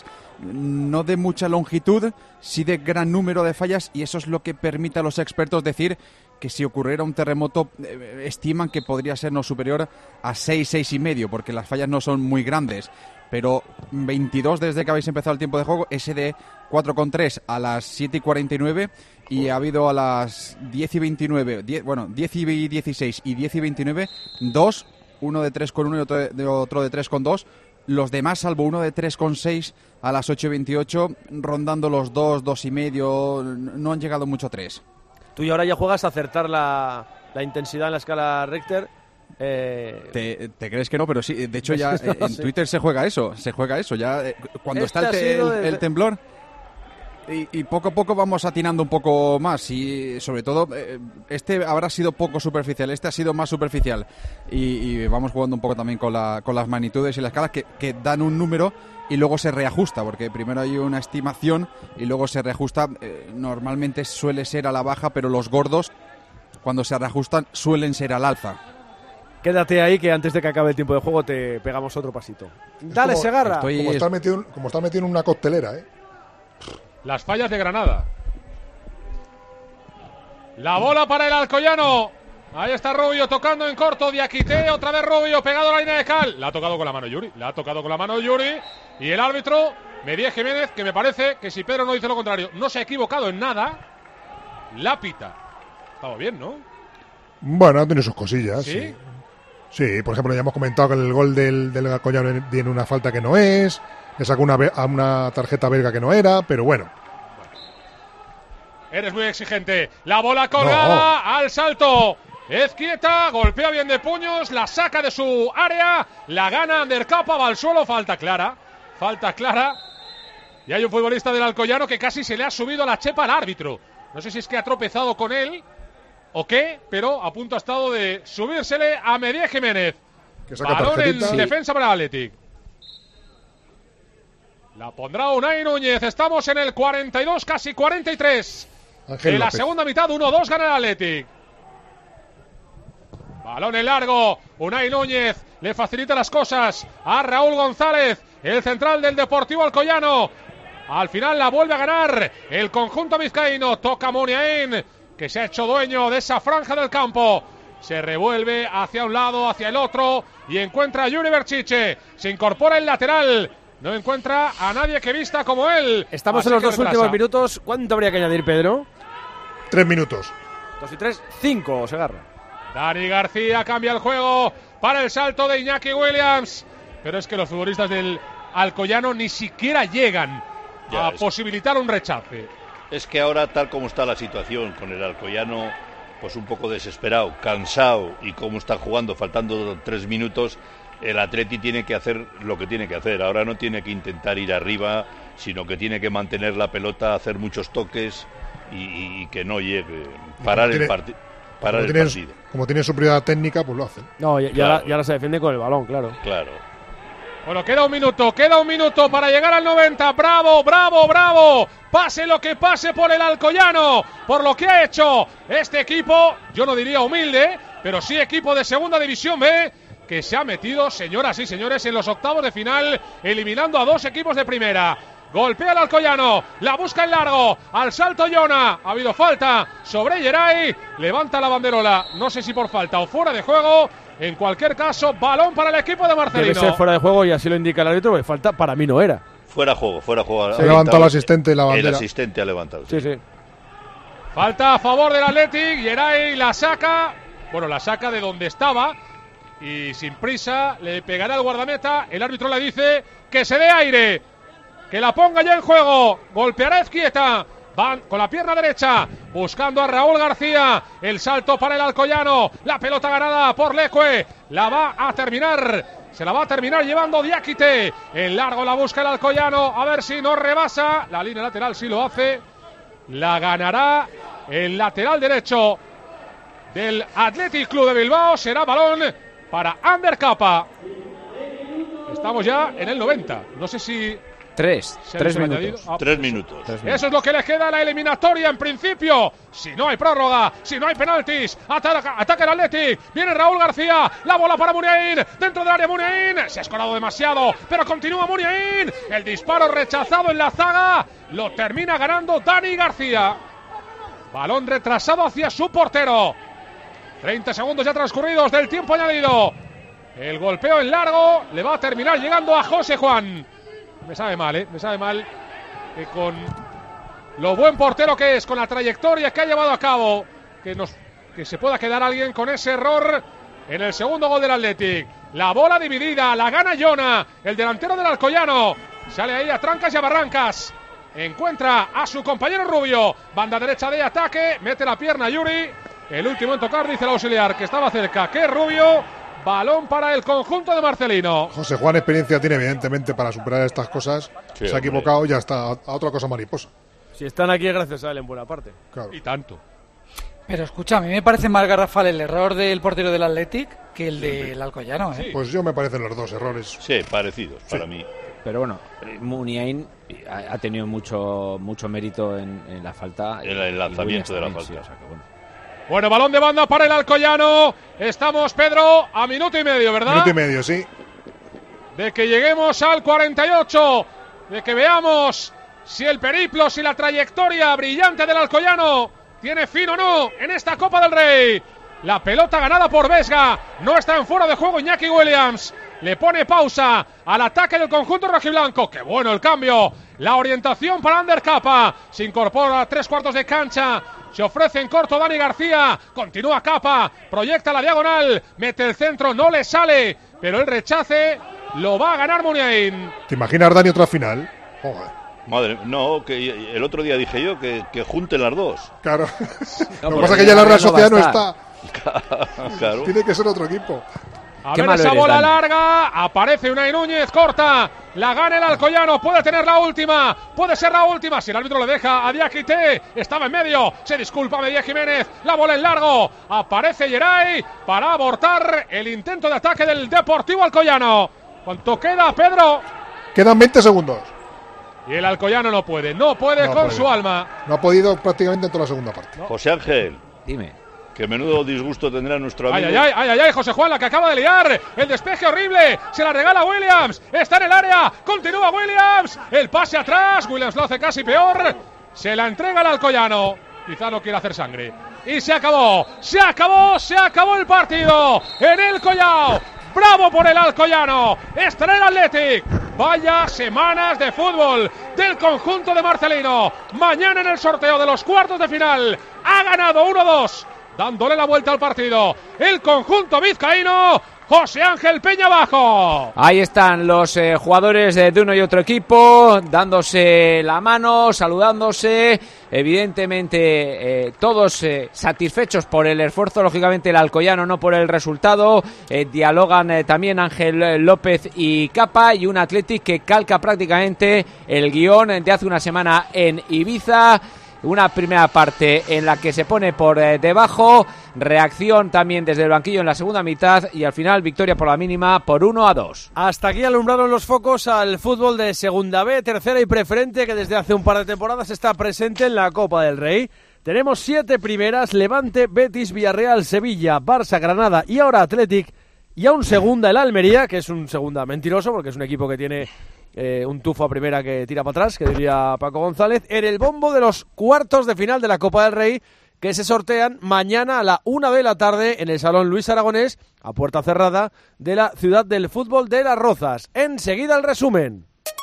no de mucha longitud, sí de gran número de fallas, y eso es lo que permite a los expertos decir que si ocurriera un terremoto eh, estiman que podría ser no superior a seis, seis y medio, porque las fallas no son muy grandes. Pero veintidós desde que habéis empezado el tiempo de juego, ese de cuatro coma tres a las siete y cuarenta y nueve, y ha habido a las diez y veintinueve, diez, bueno, diez y dieciséis y diez y veintinueve, dos, uno de tres coma uno y otro de, de, otro de tres coma dos. Los demás, salvo uno de tres coma seis a las ocho y veintiocho, rondando los dos, dos y medio, no han llegado mucho a tres. Tú y ahora ya juegas a acertar la, la intensidad en la escala Richter. Eh... ¿Te, ¿Te crees que no? Pero sí, de hecho ya eh, en sí. Twitter se juega eso, se juega eso. Ya eh, cuando este está el, te, el, el temblor y, y poco a poco vamos atinando un poco más, y sobre todo eh, este habrá sido poco superficial, este ha sido más superficial, y, y vamos jugando un poco también con, la, con las magnitudes y las escalas que, que dan un número y luego se reajusta, porque primero hay una estimación y luego se reajusta. Eh, normalmente suele ser a la baja, pero los gordos cuando se reajustan suelen ser al alza. Quédate ahí, que antes de que acabe el tiempo de juego te pegamos otro pasito. Dale, como, Segarra. Estoy... Como estás metido, como está metido en una coctelera, ¿eh? Las fallas de Granada. La bola para el Alcoyano. Ahí está Rubio tocando en corto. Diakité, otra vez Rubio pegado a la línea de cal. La ha tocado con la mano Yuri. La ha tocado con la mano Yuri. Y el árbitro, Medía Jiménez, que me parece que si Pedro no dice lo contrario, no se ha equivocado en nada. La pita. Estaba bien, ¿no? Bueno, tiene sus cosillas. ¿Sí? Sí. Sí, por ejemplo, ya hemos comentado que el gol del, del Alcoyano tiene una falta que no es. Le sacó una, una tarjeta belga que no era, pero bueno. Eres muy exigente. La bola colgada no. Al salto. Ezquieta, golpea bien de puños, la saca de su área, la gana Andercapa, va al suelo, falta clara. Falta clara. Y hay un futbolista del Alcoyano que casi se le ha subido a la chepa al árbitro. No sé si es que ha tropezado con él o qué, pero a punto ha estado de subírsele a Medía Jiménez. Que saca balón tarjetita. en Sí. defensa para el Athletic. La pondrá Unai Núñez. Estamos en el cuarenta y dos, casi cuarenta y tres. Ángel en la López. segunda mitad, uno dos gana el Athletic. Balón en largo. Unai Núñez le facilita las cosas a Raúl González. el central del Deportivo Alcoyano. Al final la vuelve a ganar el conjunto vizcaíno. Toca Muniain, que se ha hecho dueño de esa franja del campo. Se revuelve hacia un lado, hacia el otro y encuentra a Yuri Berchiche. Se incorpora el lateral. No encuentra a nadie que vista como él. Estamos Así en los que dos retrasa. últimos minutos. ¿Cuánto habría que añadir, Pedro? Tres minutos. Dos y tres, cinco, Segarra. Dani García cambia el juego para el salto de Iñaki Williams. Pero es que los futbolistas del Alcoyano ni siquiera llegan Ya a es. posibilitar un rechace. Es que ahora, tal como está la situación con el Alcoyano, pues un poco desesperado, cansado, y como está jugando, faltando tres minutos, el Atleti tiene que hacer lo que tiene que hacer. Ahora no tiene que intentar ir arriba, sino que tiene que mantener la pelota, hacer muchos toques y, y que no llegue. Parar el, tiene- parti- parar Como el tienen, partido. como tienen superioridad técnica, pues lo hacen. No, y, y Claro. ahora, y ahora se defiende con el balón, claro. Claro. Bueno, queda un minuto, queda un minuto para llegar al noventa. Bravo, bravo, bravo. Pase lo que pase por el Alcoyano, por lo que ha hecho este equipo, yo no diría humilde, pero sí equipo de Segunda División B, que se ha metido, señoras y señores, en los octavos de final, eliminando a dos equipos de primera. Golpea el Alcoyano, la busca en largo, al salto Jona, ha habido falta sobre Geray, levanta la banderola, no sé si por falta o fuera de juego, en cualquier caso, balón para el equipo de Debe Marcelino. ser fuera de juego y así lo indica el árbitro, porque falta para mí no era. Fuera juego, fuera juego. Se ha levantado el asistente la bandera. El asistente ha levantado. Sí, sí. Falta a favor del Athletic, Geray la saca, bueno, la saca de donde estaba y sin prisa le pegará al guardameta, el árbitro le dice que se dé aire, que la ponga ya en juego, golpeará Ezquieta, van con la pierna derecha, buscando a Raúl García, el salto para el Alcoyano, la pelota ganada por Leque, la va a terminar, se la va a terminar llevando Diakite, en largo la busca el Alcoyano, a ver si no rebasa, la línea lateral sí lo hace, la ganará el lateral derecho del Athletic Club de Bilbao, será balón para Ander Capa. Estamos ya en el noventa, no sé si Tres, se ha tres hecho el minutos. añadido. Ah, Tres minutos. Tres minutos. Eso es lo que le queda a la eliminatoria en principio. Si no hay prórroga, si no hay penaltis, ataca, ataca el Athletic. Viene Raúl García, la bola para Muniain. Dentro del área Muniain. Se ha escorado demasiado, pero continúa Muniain. El disparo rechazado en la zaga. Lo termina ganando Dani García. Balón retrasado hacia su portero. treinta segundos ya transcurridos del tiempo añadido. El golpeo en largo le va a terminar llegando a José Juan. Me sabe mal, ¿eh? Me sabe mal que con lo buen portero que es, con la trayectoria que ha llevado a cabo, que, nos, que se pueda quedar alguien con ese error en el segundo gol del Athletic. La bola dividida, la gana Jona, el delantero del Alcoyano. Sale ahí a trancas y a barrancas. Encuentra a su compañero Rubio. Banda derecha de ataque, mete la pierna Yuri. El último en tocar, dice el auxiliar, que estaba cerca, que es Rubio. Balón para el conjunto de Marcelino. José Juan experiencia tiene, evidentemente, para superar estas cosas. Sí, se ha hombre. equivocado y ya está. A otra cosa mariposa. Si están aquí es gracias a él en buena parte. Claro. Y tanto. Pero escucha, a mí me parece más garrafal el error del portero del Athletic que el del Alcoyano, ¿eh? Pues yo me parecen los dos errores. Sí, parecidos para mí. Pero bueno, Muniain ha, ha tenido mucho mucho mérito en, en la falta. En el y lanzamiento de la Williams falta. también, sí, o sea que bueno. Bueno, balón de banda para el Alcoyano. Estamos, Pedro, a minuto y medio, ¿verdad? Minuto y medio, sí. De que lleguemos al cuarenta y ocho. De que veamos si el periplo, si la trayectoria brillante del Alcoyano tiene fin o no en esta Copa del Rey. La pelota ganada por Vesga. No está en fuera de juego Iñaki Williams. Le pone pausa al ataque del conjunto rojiblanco. ¡Qué bueno el cambio! La orientación para Ander Capa. Se incorpora a tres cuartos de cancha. Se ofrece en corto Dani García. Continúa Capa. Proyecta la diagonal. Mete el centro. No le sale. Pero el rechace lo va a ganar Muniain. ¿Te imaginas, Dani, otra final? Joder. Madre, no, que el otro día dije yo que, que junten las dos. Claro. No, Lo que pero pasa es que ya la no Real va a Sociedad no estar. está. Claro. Tiene que ser otro equipo. A Qué ver malo esa eres, bola Dani. larga. Aparece Unai Núñez, corta. La gana el Alcoyano. Puede tener la última. Puede ser la última. Si el árbitro le deja a Diakite. Estaba en medio. Se disculpa Medía Jiménez. La bola en largo. Aparece Geray para abortar el intento de ataque del Deportivo Alcoyano. ¿Cuánto queda, Pedro? Quedan veinte segundos. Y el Alcoyano no puede. No puede No con puede. su alma. No ha podido prácticamente en toda la segunda parte. José Ángel, Dime. Que menudo disgusto tendrá nuestro amigo. Ay, ay, ay, ay, ay, José Juan, la que acaba de liar. El despeje horrible. Se la regala Williams. Está en el área. Continúa Williams. El pase atrás. Williams lo hace casi peor. Se la entrega al Alcoyano. Quizá no quiera hacer sangre. Y se acabó. Se acabó. Se acabó el partido. En el Collao. Bravo por el Alcoyano. Está en el Athletic. Vaya semanas de fútbol del conjunto de Marcelino. Mañana en el sorteo de los cuartos de final. Ha ganado uno dos. Dándole la vuelta al partido, el conjunto vizcaíno, José Ángel Peñabajo. Ahí están los eh, jugadores de, de uno y otro equipo, dándose la mano, saludándose, evidentemente eh, todos eh, satisfechos por el esfuerzo, lógicamente el Alcoyano, no por el resultado. Eh, dialogan eh, también Ángel López y Capa, y un Athletic que calca prácticamente el guión de hace una semana en Ibiza. Una primera parte en la que se pone por eh, debajo, reacción también desde el banquillo en la segunda mitad, y al final victoria por la mínima por uno a dos. Hasta aquí alumbraron los focos al fútbol de Segunda B, tercera y preferente, que desde hace un par de temporadas está presente en la Copa del Rey. Tenemos siete primeras: Levante, Betis, Villarreal, Sevilla, Barça, Granada y ahora Athletic, y aún segunda el Almería, que es un segunda mentiroso porque es un equipo que tiene Eh, un tufo a primera que tira para atrás, que diría Paco González, en el bombo de los cuartos de final de la Copa del Rey, que se sortean mañana a la una de la tarde en el Salón Luis Aragonés, a puerta cerrada, de la ciudad del fútbol de Las Rozas. Enseguida el resumen.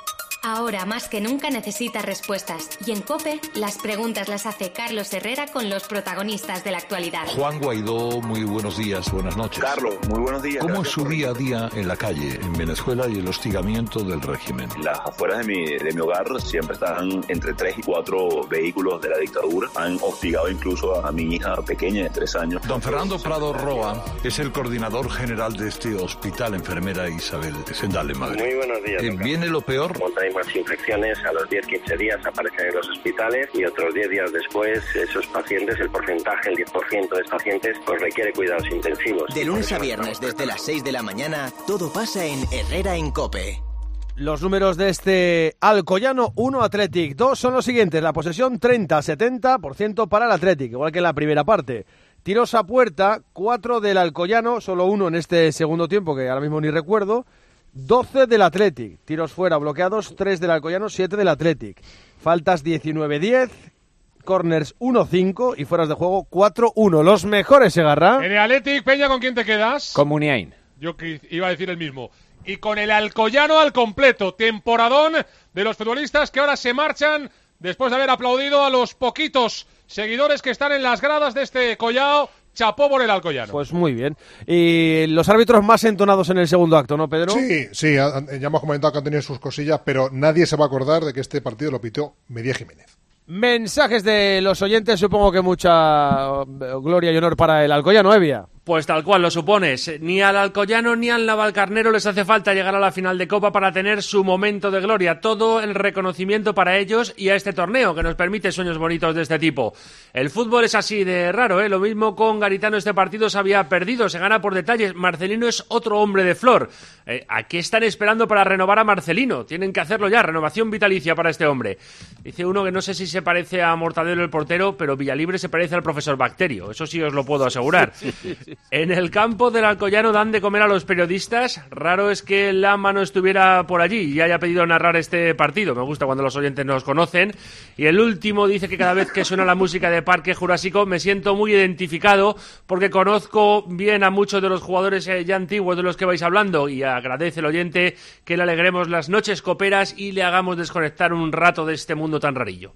Ahora más que nunca necesitas respuestas, y en COPE las preguntas las hace Carlos Herrera con los protagonistas de la actualidad. Juan Guaidó, muy buenos días, buenas noches. Carlos, muy buenos días. ¿Cómo es su día a día en la calle, en Venezuela, y el hostigamiento del régimen? Las afueras de mi, de mi hogar siempre están entre tres y cuatro vehículos de la dictadura. Han hostigado incluso a mi hija pequeña de tres años. Don Fernando Prado Roa es el coordinador general de este hospital, enfermera Isabel Sendale, madre. Muy buenos días. Eh, ¿Viene lo peor? Más infecciones a los diez a quince días aparecen en los hospitales, y otros diez días después esos pacientes, el porcentaje, el diez por ciento de los pacientes, pues requiere cuidados intensivos. De lunes a viernes desde las seis de la mañana, todo pasa en Herrera en COPE. Los números de este Alcoyano uno, Athletic dos son los siguientes: la posesión treinta a setenta por ciento para el Athletic, igual que en la primera parte. Tiros a puerta, cuatro del Alcoyano, solo uno en este segundo tiempo que ahora mismo ni recuerdo. doce del Athletic, tiros fuera bloqueados, tres del Alcoyano, siete del Athletic. Faltas diecinueve diez, corners uno cinco y fueras de juego cuatro uno. Los mejores, Segarra. En el Athletic, Peña, ¿con quién te quedas? Con Muniain. Yo que iba a decir el mismo. Y con el Alcoyano al completo, temporadón de los futbolistas que ahora se marchan después de haber aplaudido a los poquitos seguidores que están en las gradas de este Collao. Chapó por el Alcoyano. Pues muy bien. Y los árbitros más entonados en el segundo acto, ¿no, Pedro? Sí, sí, ya hemos comentado que han tenido sus cosillas, pero nadie se va a acordar de que este partido lo pitó Medía Jiménez. Mensajes de los oyentes, supongo que mucha gloria y honor para el Alcoyano, Evia. Pues tal cual lo supones, ni al Alcoyano ni al Navalcarnero les hace falta llegar a la final de Copa para tener su momento de gloria, todo el reconocimiento para ellos y a este torneo que nos permite sueños bonitos de este tipo. El fútbol es así de raro, ¿eh? Lo mismo con Garitano, este partido se había perdido, se gana por detalles. Marcelino es otro hombre de flor. Eh, ¿A qué están esperando para renovar a Marcelino? Tienen que hacerlo ya, renovación vitalicia para este hombre. Dice uno que no sé si se parece a Mortadelo el portero, pero Villalibre se parece al profesor Bacterio, eso sí os lo puedo asegurar. En el campo del Alcoyano dan de comer a los periodistas. Raro es que Lama no estuviera por allí y haya pedido narrar este partido. Me gusta cuando los oyentes nos conocen. Y el último dice que cada vez que suena la música de Parque Jurásico me siento muy identificado porque conozco bien a muchos de los jugadores eh, ya antiguos de los que vais hablando, y agradece el oyente que le alegremos las noches coperas y le hagamos desconectar un rato de este mundo tan rarillo.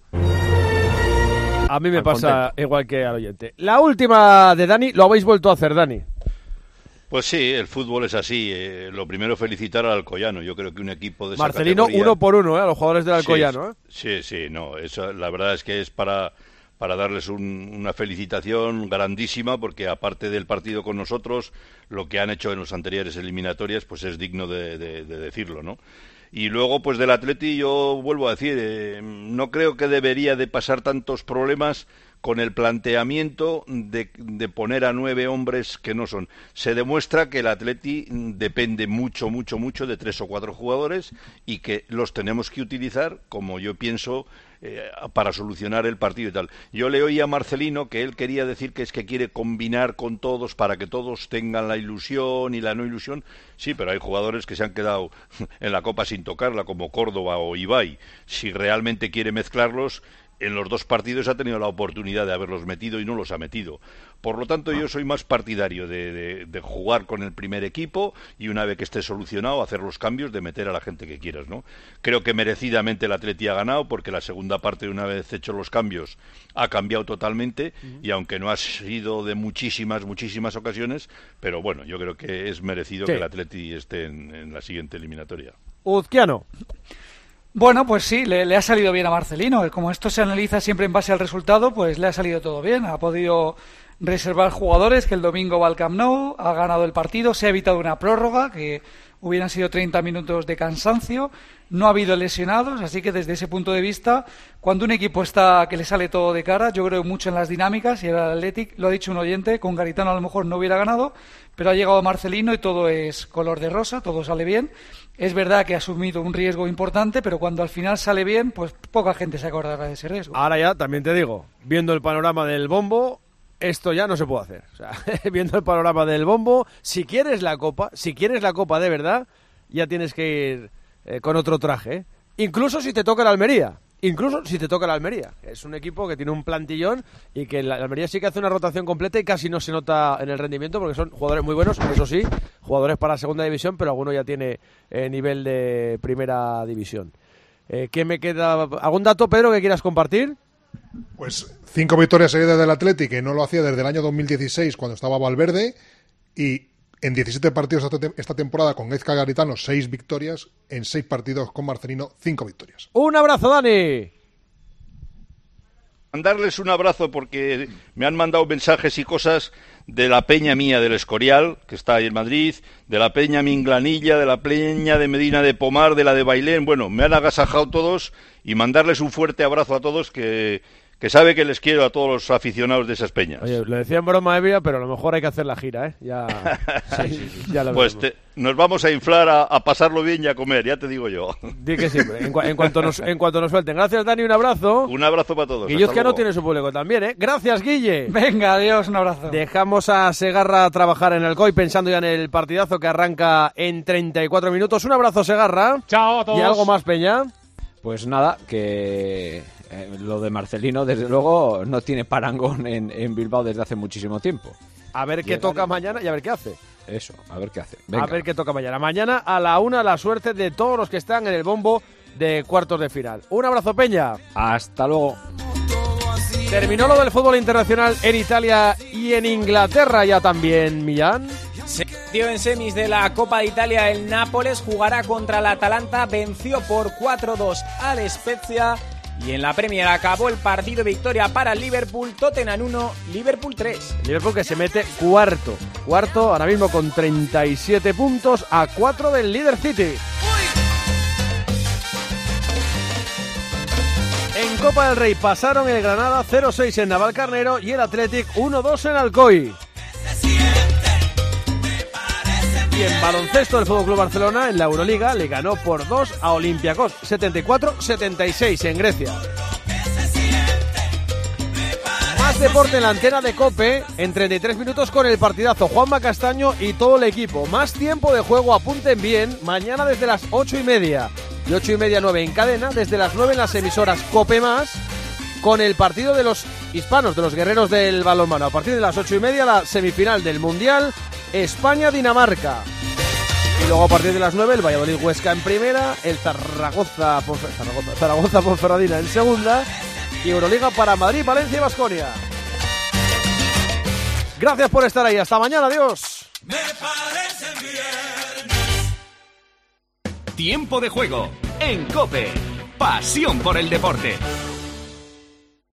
A mí me pasa igual que al oyente. La última de Dani, lo habéis vuelto a hacer, Dani. Pues sí, el fútbol es así. Eh, lo primero, felicitar al Alcoyano. Yo creo que un equipo de esa Marcelino, categoría... uno por uno, ¿eh? A los jugadores del Alcoyano, ¿eh? Sí, sí, no. Eso, la verdad es que es para, para darles un, una felicitación grandísima, porque aparte del partido con nosotros, lo que han hecho en las anteriores eliminatorias, pues es digno de, de, de decirlo, ¿no? Y luego, pues del Atleti, yo vuelvo a decir, eh, no creo que debería de pasar tantos problemas con el planteamiento de, de poner a nueve hombres que no son. Se demuestra que el Atleti depende mucho, mucho, mucho de tres o cuatro jugadores y que los tenemos que utilizar, como yo pienso, eh, para solucionar el partido y tal. Yo le oí a Marcelino que él quería decir que es que quiere combinar con todos para que todos tengan la ilusión y la no ilusión. Sí, pero hay jugadores que se han quedado en la Copa sin tocarla, como Córdoba o Ibai. Si realmente quiere mezclarlos, en los dos partidos ha tenido la oportunidad de haberlos metido y no los ha metido. Por lo tanto, yo soy más partidario de, de, de jugar con el primer equipo y una vez que esté solucionado, hacer los cambios, de meter a la gente que quieras, ¿no? Creo que merecidamente el Atleti ha ganado, porque la segunda parte, una vez hechos los cambios, ha cambiado totalmente, uh-huh. y aunque no ha sido de muchísimas, muchísimas ocasiones, pero bueno, yo creo que es merecido sí. que el Atleti esté en, en la siguiente eliminatoria. Uzquiano. Bueno, pues sí, le, le ha salido bien a Marcelino. Como esto se analiza siempre en base al resultado, pues le ha salido todo bien. Ha podido reservar jugadores, que el domingo va al Camp Nou, ha ganado el partido, se ha evitado una prórroga, que hubieran sido treinta minutos de cansancio, no ha habido lesionados, así que desde ese punto de vista, cuando un equipo está que le sale todo de cara, yo creo mucho en las dinámicas, y el Athletic, lo ha dicho un oyente, con Garitano a lo mejor no hubiera ganado, pero ha llegado Marcelino y todo es color de rosa, todo sale bien. Es verdad que ha asumido un riesgo importante, pero cuando al final sale bien, pues poca gente se acordará de ese riesgo. Ahora ya, también te digo, viendo el panorama del bombo, esto ya no se puede hacer. O sea, viendo el panorama del bombo, si quieres la Copa, si quieres la Copa de verdad, ya tienes que ir eh, con otro traje. ¿eh? Incluso si te toca la Almería. Incluso si te toca la Almería. Es un equipo que tiene un plantillón y que la Almería sí que hace una rotación completa y casi no se nota en el rendimiento porque son jugadores muy buenos, eso sí, jugadores para segunda división, pero alguno ya tiene eh, nivel de primera división. Eh, ¿Qué me queda? ¿Algún dato, Pedro, que quieras compartir? Pues cinco victorias seguidas del Atleti, que no lo hacía desde el año dos mil dieciséis cuando estaba Valverde, y en diecisiete partidos esta temporada con Gaizka Garitano, seis victorias. En seis partidos con Marcelino, cinco victorias. ¡Un abrazo, Dani! Mandarles un abrazo porque me han mandado mensajes y cosas de la peña mía del Escorial, que está ahí en Madrid, de la peña Minglanilla, de la peña de Medina de Pomar, de la de Bailén. Bueno, me han agasajado todos, y mandarles un fuerte abrazo a todos, que... que sabe que les quiero a todos los aficionados de esas peñas. Oye, lo decía en broma, Evia, pero a lo mejor hay que hacer la gira, ¿eh? Ya, sí, sí, sí. ya lo Pues te, nos vamos a inflar a, a pasarlo bien y a comer, ya te digo yo. Di que sí, en, cu- en, cuanto nos, en cuanto nos suelten. Gracias, Dani, un abrazo. Un abrazo para todos. Guille no tiene su público también, ¿eh? Gracias, Guille. Venga, adiós, un abrazo. Dejamos a Segarra trabajar en el C O I, pensando ya en el partidazo que arranca en treinta y cuatro minutos. Un abrazo, Segarra. Chao a todos. ¿Y algo más, Peña? Pues nada, que... Eh, lo de Marcelino, desde luego, no tiene parangón en, en Bilbao desde hace muchísimo tiempo. A ver qué toca el... mañana y a ver qué hace. Eso, a ver qué hace. Venga. A ver qué toca mañana. Mañana a la una, la suerte de todos los que están en el bombo de cuartos de final. Un abrazo, Peña. Hasta luego. Terminó lo del fútbol internacional en Italia y en Inglaterra ya también, Millán. Se dio en semis de la Copa de Italia. El Nápoles jugará contra el Atalanta. Venció por cuatro dos al Spezia. Y en la Premier acabó el partido, victoria para el Liverpool, Tottenham uno, Liverpool tres. Liverpool que se mete cuarto, cuarto ahora mismo con treinta y siete puntos a cuatro del líder City. En Copa del Rey pasaron el Granada cero seis en Navalcarnero y el Athletic uno dos en Alcoy. Y en baloncesto, el F C Barcelona en la Euroliga le ganó por dos a Olympiacos, setenta y cuatro setenta y seis en Grecia. Más deporte en la antena de COPE en treinta y tres minutos con el partidazo. Juanma Castaño y todo el equipo. Más tiempo de juego, apunten bien, mañana desde las ocho y media. Y ocho y media, nueve en cadena, desde las nueve en las emisoras COPE Más, con el partido de los hispanos, de los guerreros del balonmano. A partir de las ocho y media, la semifinal del Mundial, España-Dinamarca. Y luego a partir de las nueve el Valladolid-Huesca en primera, el Zaragoza Zaragoza, Zaragoza Ponferradina en segunda y Euroliga para Madrid, Valencia y Baskonia. Gracias por estar ahí, hasta mañana, adiós. Me parece bien. Tiempo de juego en COPE. Pasión por el deporte.